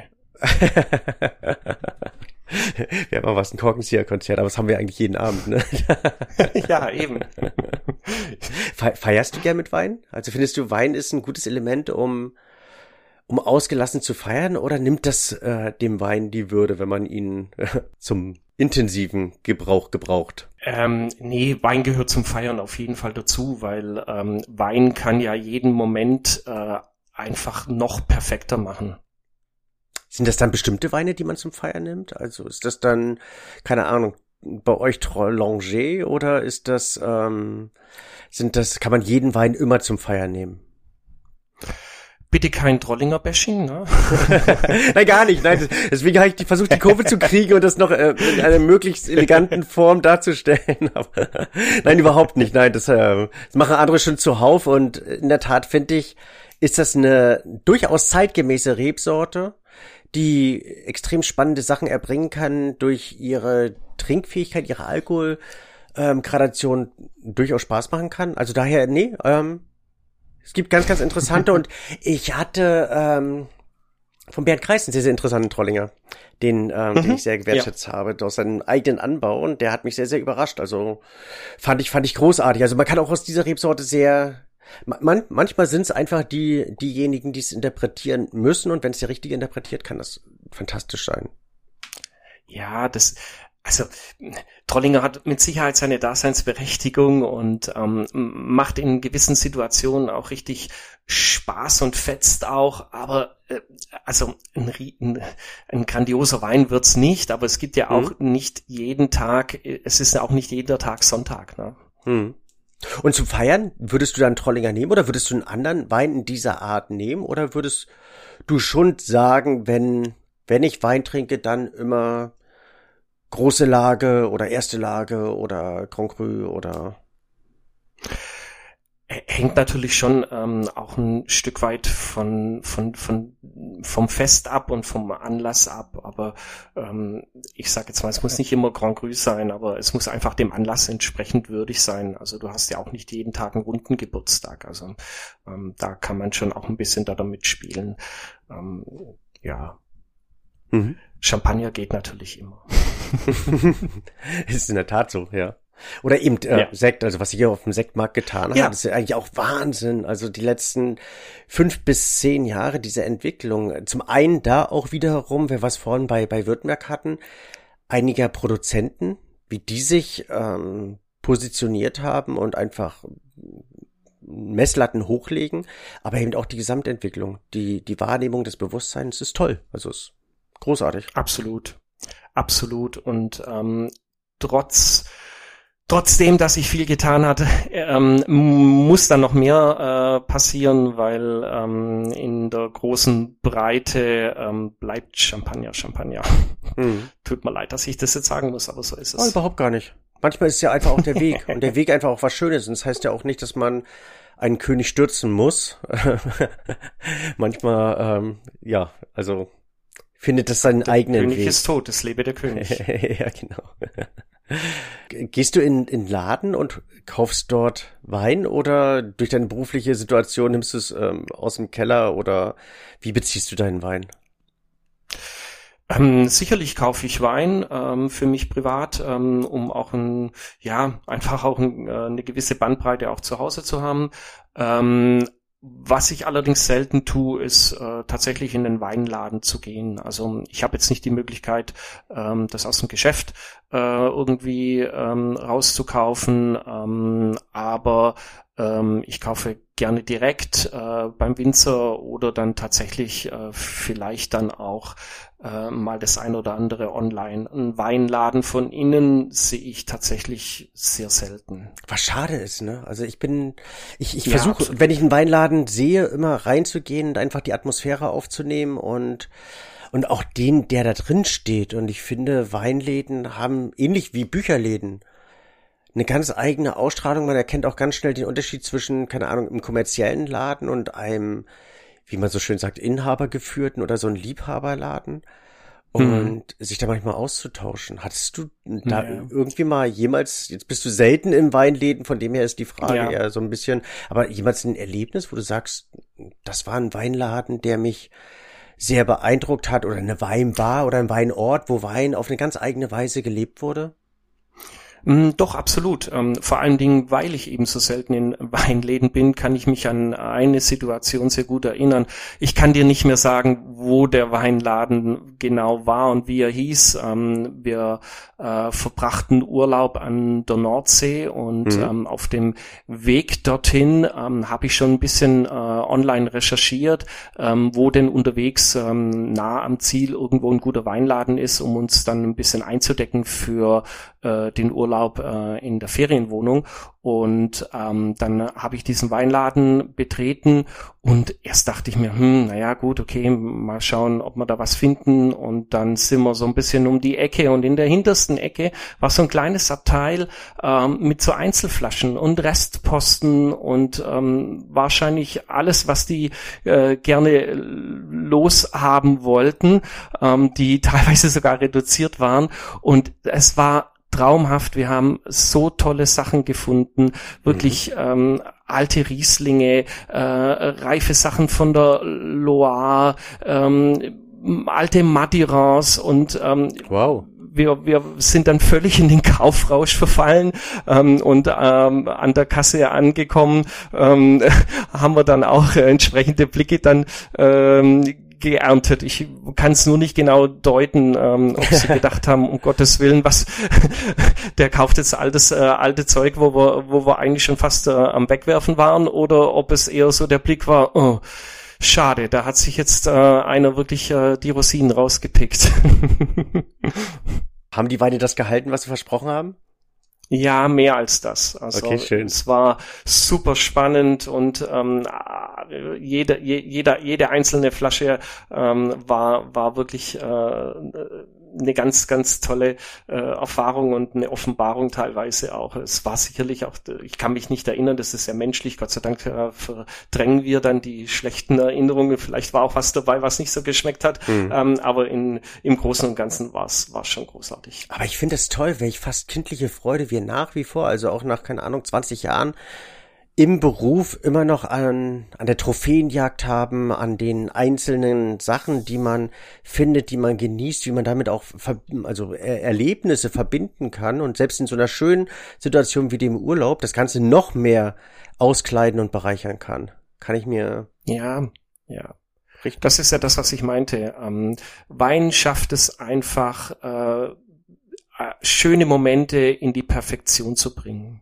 Wir haben mal ein Korkenzieher-Konzert, aber das haben wir eigentlich jeden Abend, ne? Ja, eben. Feierst du gern mit Wein? Also findest du, Wein ist ein gutes Element, um ausgelassen zu feiern, oder nimmt das dem Wein die Würde, wenn man ihn zum intensiven Gebrauch gebraucht? Nee, Wein gehört zum Feiern auf jeden Fall dazu, weil Wein kann ja jeden Moment einfach noch perfekter machen. Sind das dann bestimmte Weine, die man zum Feiern nimmt? Also ist das dann, keine Ahnung, bei euch Trolanger, oder ist das, kann man jeden Wein immer zum Feiern nehmen? Bitte kein Trollinger-Bashing, ne? Nein, gar nicht. Nein, deswegen habe ich versucht, die Kurve zu kriegen und das noch in einer möglichst eleganten Form darzustellen. Aber, nein, überhaupt nicht. Nein, das machen andere schon zuhauf, und in der Tat finde ich, ist das eine durchaus zeitgemäße Rebsorte, die extrem spannende Sachen erbringen kann, durch ihre Trinkfähigkeit, ihre Alkoholgradation durchaus Spaß machen kann. Also daher, es gibt ganz, ganz interessante, und ich hatte von Bernd Kreis einen sehr, sehr interessanten Trollinger, den ich sehr gewertschätzt habe, aus seinem eigenen Anbau, und der hat mich sehr, sehr überrascht. Also fand ich großartig. Also man kann auch aus dieser Rebsorte manchmal sind es einfach diejenigen, die es interpretieren müssen, und wenn es der Richtige interpretiert, kann das fantastisch sein. Ja, Trollinger hat mit Sicherheit seine Daseinsberechtigung und macht in gewissen Situationen auch richtig Spaß und fetzt auch, aber ein grandioser Wein wird's nicht, aber es gibt ja auch nicht jeden Tag, es ist ja auch nicht jeder Tag Sonntag, ne? Und zum Feiern, würdest du dann Trollinger nehmen, oder würdest du einen anderen Wein in dieser Art nehmen, oder würdest du schon sagen, wenn ich Wein trinke, dann immer große Lage oder erste Lage oder Grand Cru oder? Hängt natürlich schon auch ein Stück weit vom Fest ab und vom Anlass ab, aber ich sage jetzt mal, es muss nicht immer Grand Cru sein, aber es muss einfach dem Anlass entsprechend würdig sein. Also du hast ja auch nicht jeden Tag einen runden Geburtstag, also da kann man schon auch ein bisschen da damit spielen. Champagner geht natürlich immer. Ist in der Tat so, ja. Oder eben Sekt, also was sich hier auf dem Sektmarkt getan hat, ist ja eigentlich auch Wahnsinn. Also die letzten 5 bis 10 Jahre diese Entwicklung. Zum einen da auch wiederum, wir was vorhin bei Württemberg hatten, einiger Produzenten, wie die sich positioniert haben und einfach Messlatten hochlegen, aber eben auch die Gesamtentwicklung, die Wahrnehmung des Bewusstseins ist toll. Also ist großartig. Absolut. Und trotzdem, dass sich viel getan hat, muss dann noch mehr passieren, weil in der großen Breite bleibt Champagner. Tut mir leid, dass ich das jetzt sagen muss, aber so ist es. Oh, überhaupt gar nicht. Manchmal ist es ja einfach auch der Weg und der Weg einfach auch was Schönes. Und das heißt ja auch nicht, dass man einen König stürzen muss. Manchmal, also findet das seinen eigenen Weg. Der König ist tot, es lebe der König. Ja, genau. Gehst du in Laden und kaufst dort Wein, oder durch deine berufliche Situation nimmst du es aus dem Keller, oder wie beziehst du deinen Wein? Sicherlich kaufe ich Wein für mich privat, um auch einfach auch eine gewisse Bandbreite auch zu Hause zu haben. Was ich allerdings selten tue, ist tatsächlich in den Weinladen zu gehen. Also ich habe jetzt nicht die Möglichkeit, das aus dem Geschäft irgendwie rauszukaufen, aber ich kaufe gerne direkt beim Winzer oder dann tatsächlich vielleicht dann auch mal das ein oder andere online. Ein Weinladen von innen sehe ich tatsächlich sehr selten. Was schade ist, ne? Also ich versuche, wenn ich einen Weinladen sehe, immer reinzugehen und einfach die Atmosphäre aufzunehmen und auch den, der da drin steht. Und ich finde, Weinläden haben, ähnlich wie Bücherläden, eine ganz eigene Ausstrahlung. Man erkennt auch ganz schnell den Unterschied zwischen, keine Ahnung, einem kommerziellen Laden und einem, wie man so schön sagt, inhabergeführten oder so ein Liebhaberladen. Und sich da manchmal auszutauschen. Hattest du da irgendwie mal jemals, jetzt bist du selten in Weinläden, von dem her ist die Frage eher so ein bisschen, aber jemals ein Erlebnis, wo du sagst, das war ein Weinladen, der mich sehr beeindruckt hat, oder eine Weinbar oder ein Weinort, wo Wein auf eine ganz eigene Weise gelebt wurde? Doch, absolut. Vor allen Dingen, weil ich eben so selten in Weinläden bin, kann ich mich an eine Situation sehr gut erinnern. Ich kann dir nicht mehr sagen, wo der Weinladen genau war und wie er hieß. Wir verbrachten Urlaub an der Nordsee und auf dem Weg dorthin habe ich schon ein bisschen online recherchiert, wo denn unterwegs nah am Ziel irgendwo ein guter Weinladen ist, um uns dann ein bisschen einzudecken für den Urlaub in der Ferienwohnung. Und dann habe ich diesen Weinladen betreten und erst dachte ich mir, naja gut, okay, mal schauen, ob wir da was finden. Und dann sind wir so ein bisschen um die Ecke und in der hintersten Ecke war so ein kleines Abteil mit so Einzelflaschen und Restposten und wahrscheinlich alles, was die gerne loshaben wollten, die teilweise sogar reduziert waren. Und es war traumhaft, wir haben so tolle Sachen gefunden, wirklich alte Rieslinge, reife Sachen von der Loire, alte Madirans und wow. Wir sind dann völlig in den Kaufrausch verfallen und an der Kasse angekommen, haben wir dann auch entsprechende Blicke dann geerntet. Ich kann es nur nicht genau deuten, ob sie gedacht haben, um Gottes Willen, was der kauft jetzt alte Zeug, wo wir eigentlich schon fast am Wegwerfen waren, oder ob es eher so der Blick war, oh, schade, da hat sich jetzt einer wirklich die Rosinen rausgepickt. Haben die Weine das gehalten, was sie versprochen haben? Ja, mehr als das. Also okay, schön. Es war super spannend und jede einzelne Flasche war wirklich eine ganz, ganz tolle Erfahrung und eine Offenbarung teilweise auch. Es war sicherlich auch, ich kann mich nicht erinnern, das ist ja menschlich, Gott sei Dank verdrängen wir dann die schlechten Erinnerungen. Vielleicht war auch was dabei, was nicht so geschmeckt hat, aber im Großen und Ganzen war es schon großartig. Aber ich finde es toll, welch fast kindliche Freude wir nach wie vor, also auch nach, keine Ahnung, 20 Jahren, im Beruf immer noch an der Trophäenjagd haben, an den einzelnen Sachen, die man findet, die man genießt, wie man damit auch Erlebnisse verbinden kann und selbst in so einer schönen Situation wie dem Urlaub das Ganze noch mehr auskleiden und bereichern kann. Kann ich mir... Ja. Richtig. Das ist ja das, was ich meinte. Wein schafft es einfach, schöne Momente in die Perfektion zu bringen.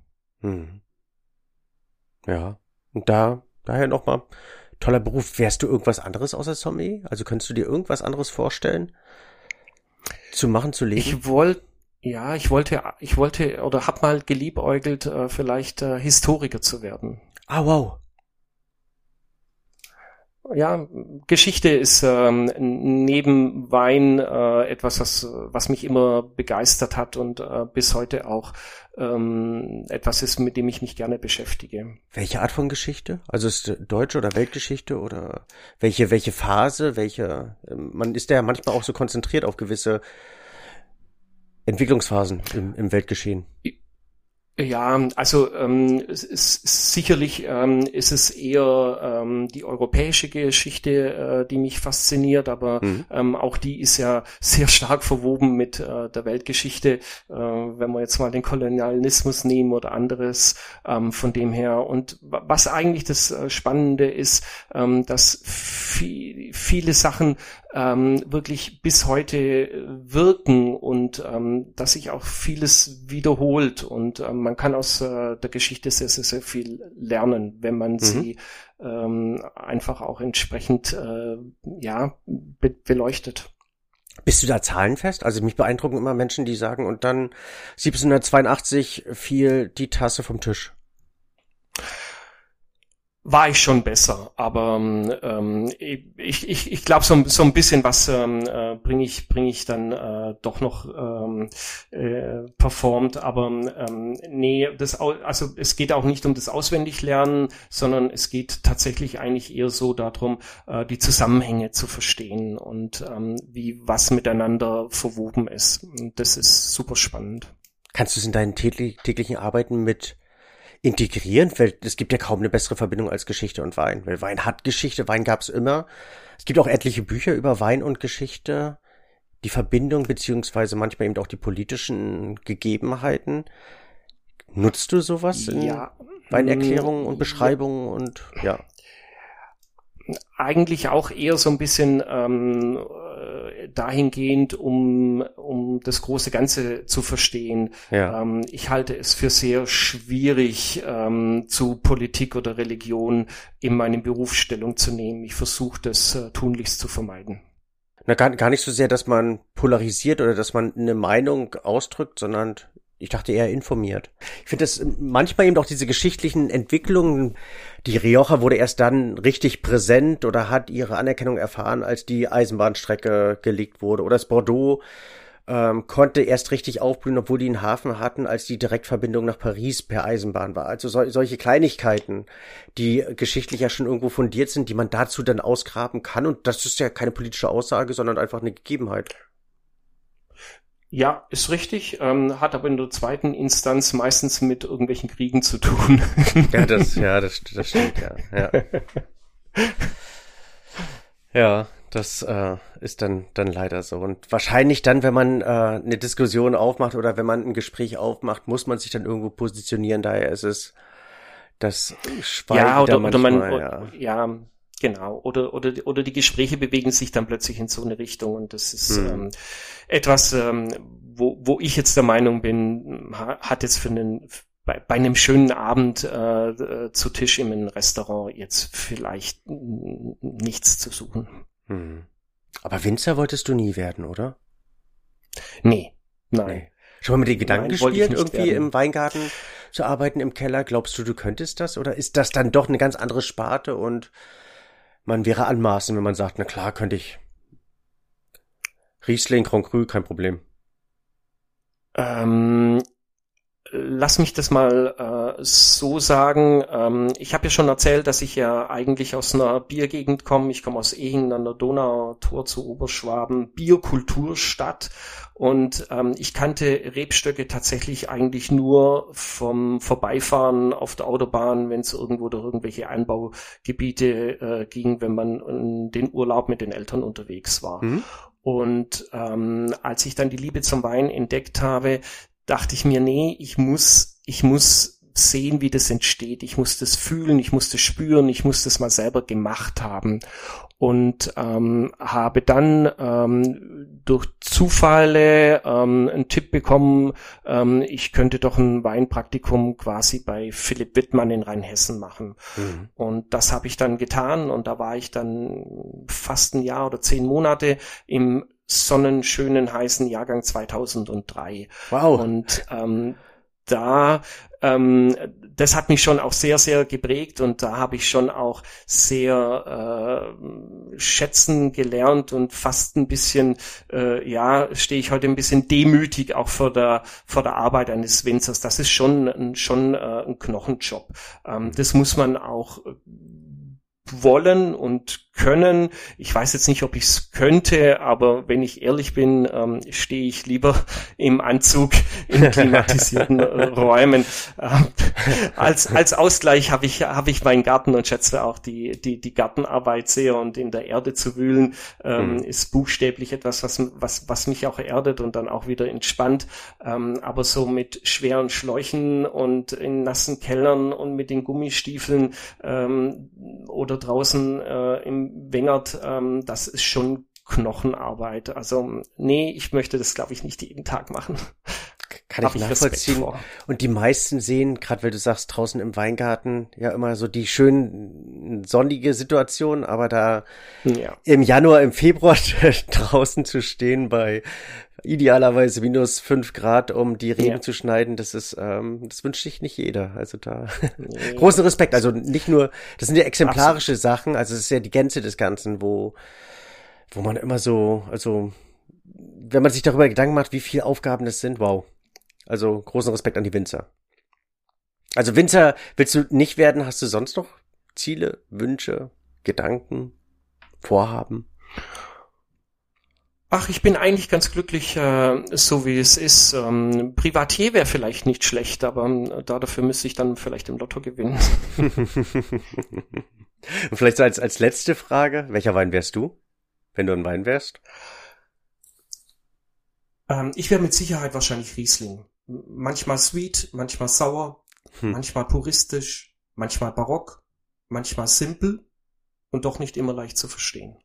Ja, und daher nochmal, toller Beruf. Wärst du irgendwas anderes außer Sommelier? Also könntest du dir irgendwas anderes vorstellen? Zu machen, zu leben? Ich wollte oder hab mal geliebäugelt, vielleicht Historiker zu werden. Ah, wow. Ja, Geschichte ist neben Wein etwas, was mich immer begeistert hat und bis heute auch etwas ist, mit dem ich mich gerne beschäftige. Welche Art von Geschichte? Also ist deutsche oder Weltgeschichte oder welche Phase? Man ist ja manchmal auch so konzentriert auf gewisse Entwicklungsphasen im Weltgeschehen. Ja, also sicherlich ist es eher die europäische Geschichte, die mich fasziniert, aber auch die ist ja sehr stark verwoben mit der Weltgeschichte, wenn wir jetzt mal den Kolonialismus nehmen oder anderes, von dem her. Und was eigentlich das Spannende ist, dass viele Sachen wirklich bis heute wirken und dass sich auch vieles wiederholt und man kann aus der Geschichte sehr, sehr, sehr viel lernen, wenn man sie einfach auch entsprechend beleuchtet. Bist du da zahlenfest? Also mich beeindrucken immer Menschen, die sagen, und dann 1782 fiel die Tasse vom Tisch. War ich schon besser, aber ich glaube so ein bisschen was bringe ich dann doch noch performt, aber nee, also es geht auch nicht um das Auswendiglernen, sondern es geht tatsächlich eigentlich eher so darum, die Zusammenhänge zu verstehen und wie was miteinander verwoben ist. Und das ist super spannend. Kannst du es in deinen täglichen Arbeiten mit integrieren, weil es gibt ja kaum eine bessere Verbindung als Geschichte und Wein, weil Wein hat Geschichte, Wein gab's immer. Es gibt auch etliche Bücher über Wein und Geschichte. die Verbindung beziehungsweise manchmal eben auch die politischen Gegebenheiten. Nutzt du sowas in Weinerklärungen und Beschreibungen und ja? Eigentlich auch eher so ein bisschen dahingehend, um das große Ganze zu verstehen. Ja. Ich halte es für sehr schwierig, zu Politik oder Religion in meinem Beruf Stellung zu nehmen. Ich versuche das tunlichst zu vermeiden. Na, gar nicht so sehr, dass man polarisiert oder dass man eine Meinung ausdrückt, sondern ich dachte eher informiert. Ich finde das manchmal eben auch diese geschichtlichen Entwicklungen. Die Rioja wurde erst dann richtig präsent oder hat ihre Anerkennung erfahren, als die Eisenbahnstrecke gelegt wurde. Oder das Bordeaux konnte erst richtig aufblühen, obwohl die einen Hafen hatten, als die Direktverbindung nach Paris per Eisenbahn war. Also solche Kleinigkeiten, die geschichtlich ja schon irgendwo fundiert sind, die man dazu dann ausgraben kann. Und das ist ja keine politische Aussage, sondern einfach eine Gegebenheit. Ja, ist richtig, hat aber in der zweiten Instanz meistens mit irgendwelchen Kriegen zu tun. Das stimmt, ja. Ja, das ist dann leider so. Und wahrscheinlich dann, wenn man eine Diskussion aufmacht oder wenn man ein Gespräch aufmacht, muss man sich dann irgendwo positionieren. Daher ist es das Schweigen Genau. Oder die Gespräche bewegen sich dann plötzlich in so eine Richtung und das ist etwas, wo ich jetzt der Meinung bin, hat jetzt bei einem schönen Abend zu Tisch in einem Restaurant jetzt vielleicht nichts zu suchen. Aber Winzer wolltest du nie werden, oder? Nee, nein. Nee. Schon mal mit den Gedanken gespielt, irgendwie im Weingarten zu arbeiten, im Keller? Glaubst du könntest das? Oder ist das dann doch eine ganz andere Sparte und man wäre anmaßend, wenn man sagt, na klar, könnte ich. Riesling, Grand Cru, kein Problem. Lass mich das mal so sagen. Ich habe ja schon erzählt, dass ich ja eigentlich aus einer Biergegend komme. Ich komme aus Ehingen an der Donau, Tor zu Oberschwaben, Bierkulturstadt. Und ich kannte Rebstöcke tatsächlich eigentlich nur vom Vorbeifahren auf der Autobahn, wenn es irgendwo durch irgendwelche Einbaugebiete ging, wenn man den Urlaub mit den Eltern unterwegs war. Und als ich dann die Liebe zum Wein entdeckt habe, dachte ich mir, nee, ich muss sehen, wie das entsteht. Ich muss das fühlen, ich muss das spüren, ich muss das mal selber gemacht haben. Und habe dann durch Zufälle einen Tipp bekommen, ich könnte doch ein Weinpraktikum quasi bei Philipp Wittmann in Rheinhessen machen. Und das habe ich dann getan und da war ich dann fast ein Jahr oder 10 Monate im sonnenschönen, heißen Jahrgang 2003. Wow. Und das hat mich schon auch sehr, sehr geprägt und da habe ich schon auch sehr schätzen gelernt und fast ein bisschen, stehe ich heute ein bisschen demütig auch vor der Arbeit eines Winzers. Das ist schon ein Knochenjob. Das muss man auch wollen und können. Ich weiß jetzt nicht, ob ich es könnte, aber wenn ich ehrlich bin, stehe ich lieber im Anzug in klimatisierten Räumen. Als Ausgleich habe ich meinen Garten und schätze auch die Gartenarbeit sehr und in der Erde zu wühlen ist buchstäblich etwas, was mich auch erdet und dann auch wieder entspannt. Aber so mit schweren Schläuchen und in nassen Kellern und mit den Gummistiefeln oder draußen im Wengert, das ist schon Knochenarbeit. Also nee, ich möchte das, glaube ich, nicht jeden Tag machen. Kann ich nachvollziehen. Und die meisten sehen, gerade weil du sagst, draußen im Weingarten, ja immer so die schön sonnige Situation, aber da im Januar, im Februar draußen zu stehen bei idealerweise -5 Grad, um die Reben zu schneiden, das wünscht sich nicht jeder. Also da großen Respekt. Also nicht nur, das sind ja exemplarische Sachen, also es ist ja die Gänze des Ganzen, wo man immer so, also wenn man sich darüber Gedanken macht, wie viele Aufgaben das sind, wow. Also großen Respekt an die Winzer. Also Winzer willst du nicht werden? Hast du sonst noch Ziele, Wünsche, Gedanken, Vorhaben? Ach, ich bin eigentlich ganz glücklich, so wie es ist. Privatier wäre vielleicht nicht schlecht, aber dafür müsste ich dann vielleicht im Lotto gewinnen. Und vielleicht so als letzte Frage, welcher Wein wärst du, wenn du ein Wein wärst? Ich wäre mit Sicherheit wahrscheinlich Riesling. Manchmal sweet, manchmal sauer, manchmal puristisch, manchmal barock, manchmal simpel und doch nicht immer leicht zu verstehen.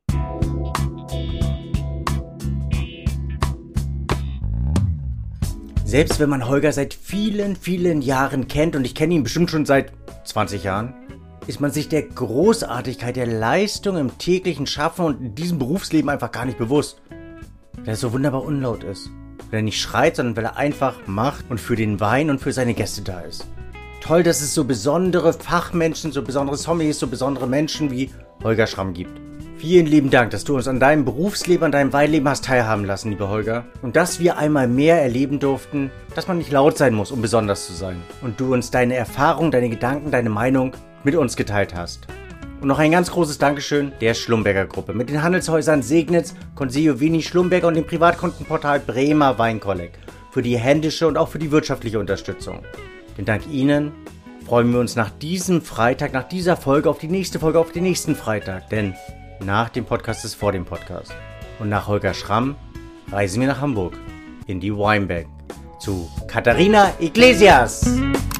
Selbst wenn man Holger seit vielen, vielen Jahren kennt, und ich kenne ihn bestimmt schon seit 20 Jahren, ist man sich der Großartigkeit der Leistung im täglichen Schaffen und in diesem Berufsleben einfach gar nicht bewusst. Weil er so wunderbar unlaut ist. Weil er nicht schreit, sondern weil er einfach macht und für den Wein und für seine Gäste da ist. Toll, dass es so besondere Fachmenschen, so besondere Sommeliers, so besondere Menschen wie Holger Schramm gibt. Vielen lieben Dank, dass du uns an deinem Berufsleben, an deinem Weinleben hast teilhaben lassen, lieber Holger. Und dass wir einmal mehr erleben durften, dass man nicht laut sein muss, um besonders zu sein. Und du uns deine Erfahrung, deine Gedanken, deine Meinung mit uns geteilt hast. Und noch ein ganz großes Dankeschön der Schlumberger Gruppe mit den Handelshäusern Segnitz, Consiglio Vini Schlumberger und dem Privatkundenportal Bremer Weinkolleg für die händische und auch für die wirtschaftliche Unterstützung. Denn dank ihnen freuen wir uns nach diesem Freitag, nach dieser Folge auf die nächste Folge, auf den nächsten Freitag. Denn nach dem Podcast ist vor dem Podcast. Und nach Holger Schramm reisen wir nach Hamburg in die Weinberg zu Katharina Iglesias.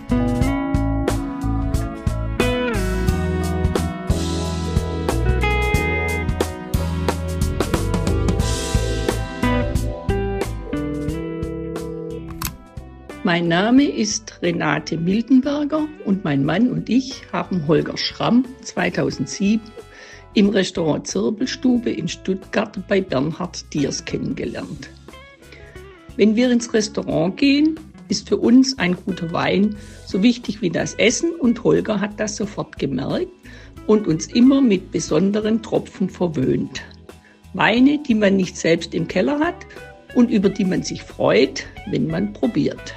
Mein Name ist Renate Miltenberger und mein Mann und ich haben Holger Schramm 2007 im Restaurant Zirbelstube in Stuttgart bei Bernhard Diers kennengelernt. Wenn wir ins Restaurant gehen, ist für uns ein guter Wein so wichtig wie das Essen und Holger hat das sofort gemerkt und uns immer mit besonderen Tropfen verwöhnt. Weine, die man nicht selbst im Keller hat und über die man sich freut, wenn man probiert.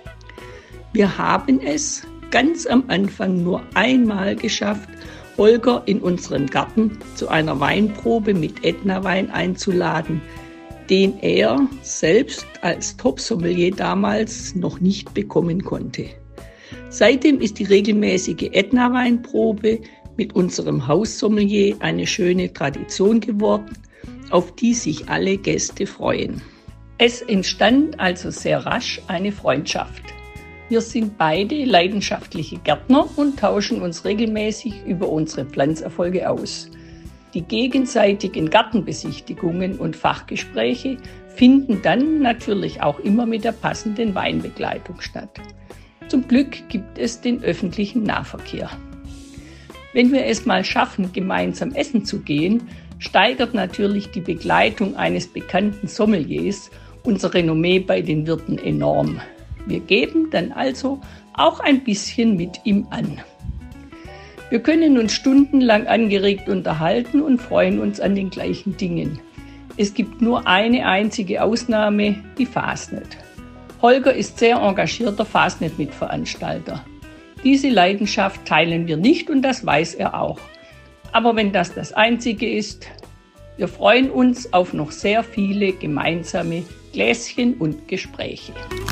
Wir haben es ganz am Anfang nur einmal geschafft, Holger in unserem Garten zu einer Weinprobe mit Ätna-Wein einzuladen, den er selbst als Top-Sommelier damals noch nicht bekommen konnte. Seitdem ist die regelmäßige Ätna-Weinprobe mit unserem Haussommelier eine schöne Tradition geworden, auf die sich alle Gäste freuen. Es entstand also sehr rasch eine Freundschaft. Wir sind beide leidenschaftliche Gärtner und tauschen uns regelmäßig über unsere Pflanzerfolge aus. Die gegenseitigen Gartenbesichtigungen und Fachgespräche finden dann natürlich auch immer mit der passenden Weinbegleitung statt. Zum Glück gibt es den öffentlichen Nahverkehr. Wenn wir es mal schaffen, gemeinsam essen zu gehen, steigert natürlich die Begleitung eines bekannten Sommeliers unser Renommee bei den Wirten enorm. Wir geben dann also auch ein bisschen mit ihm an. Wir können uns stundenlang angeregt unterhalten und freuen uns an den gleichen Dingen. Es gibt nur eine einzige Ausnahme, die Fasnet. Holger ist sehr engagierter Fasnet-Mitveranstalter. Diese Leidenschaft teilen wir nicht und das weiß er auch. Aber wenn das das Einzige ist, wir freuen uns auf noch sehr viele gemeinsame Gläschen und Gespräche.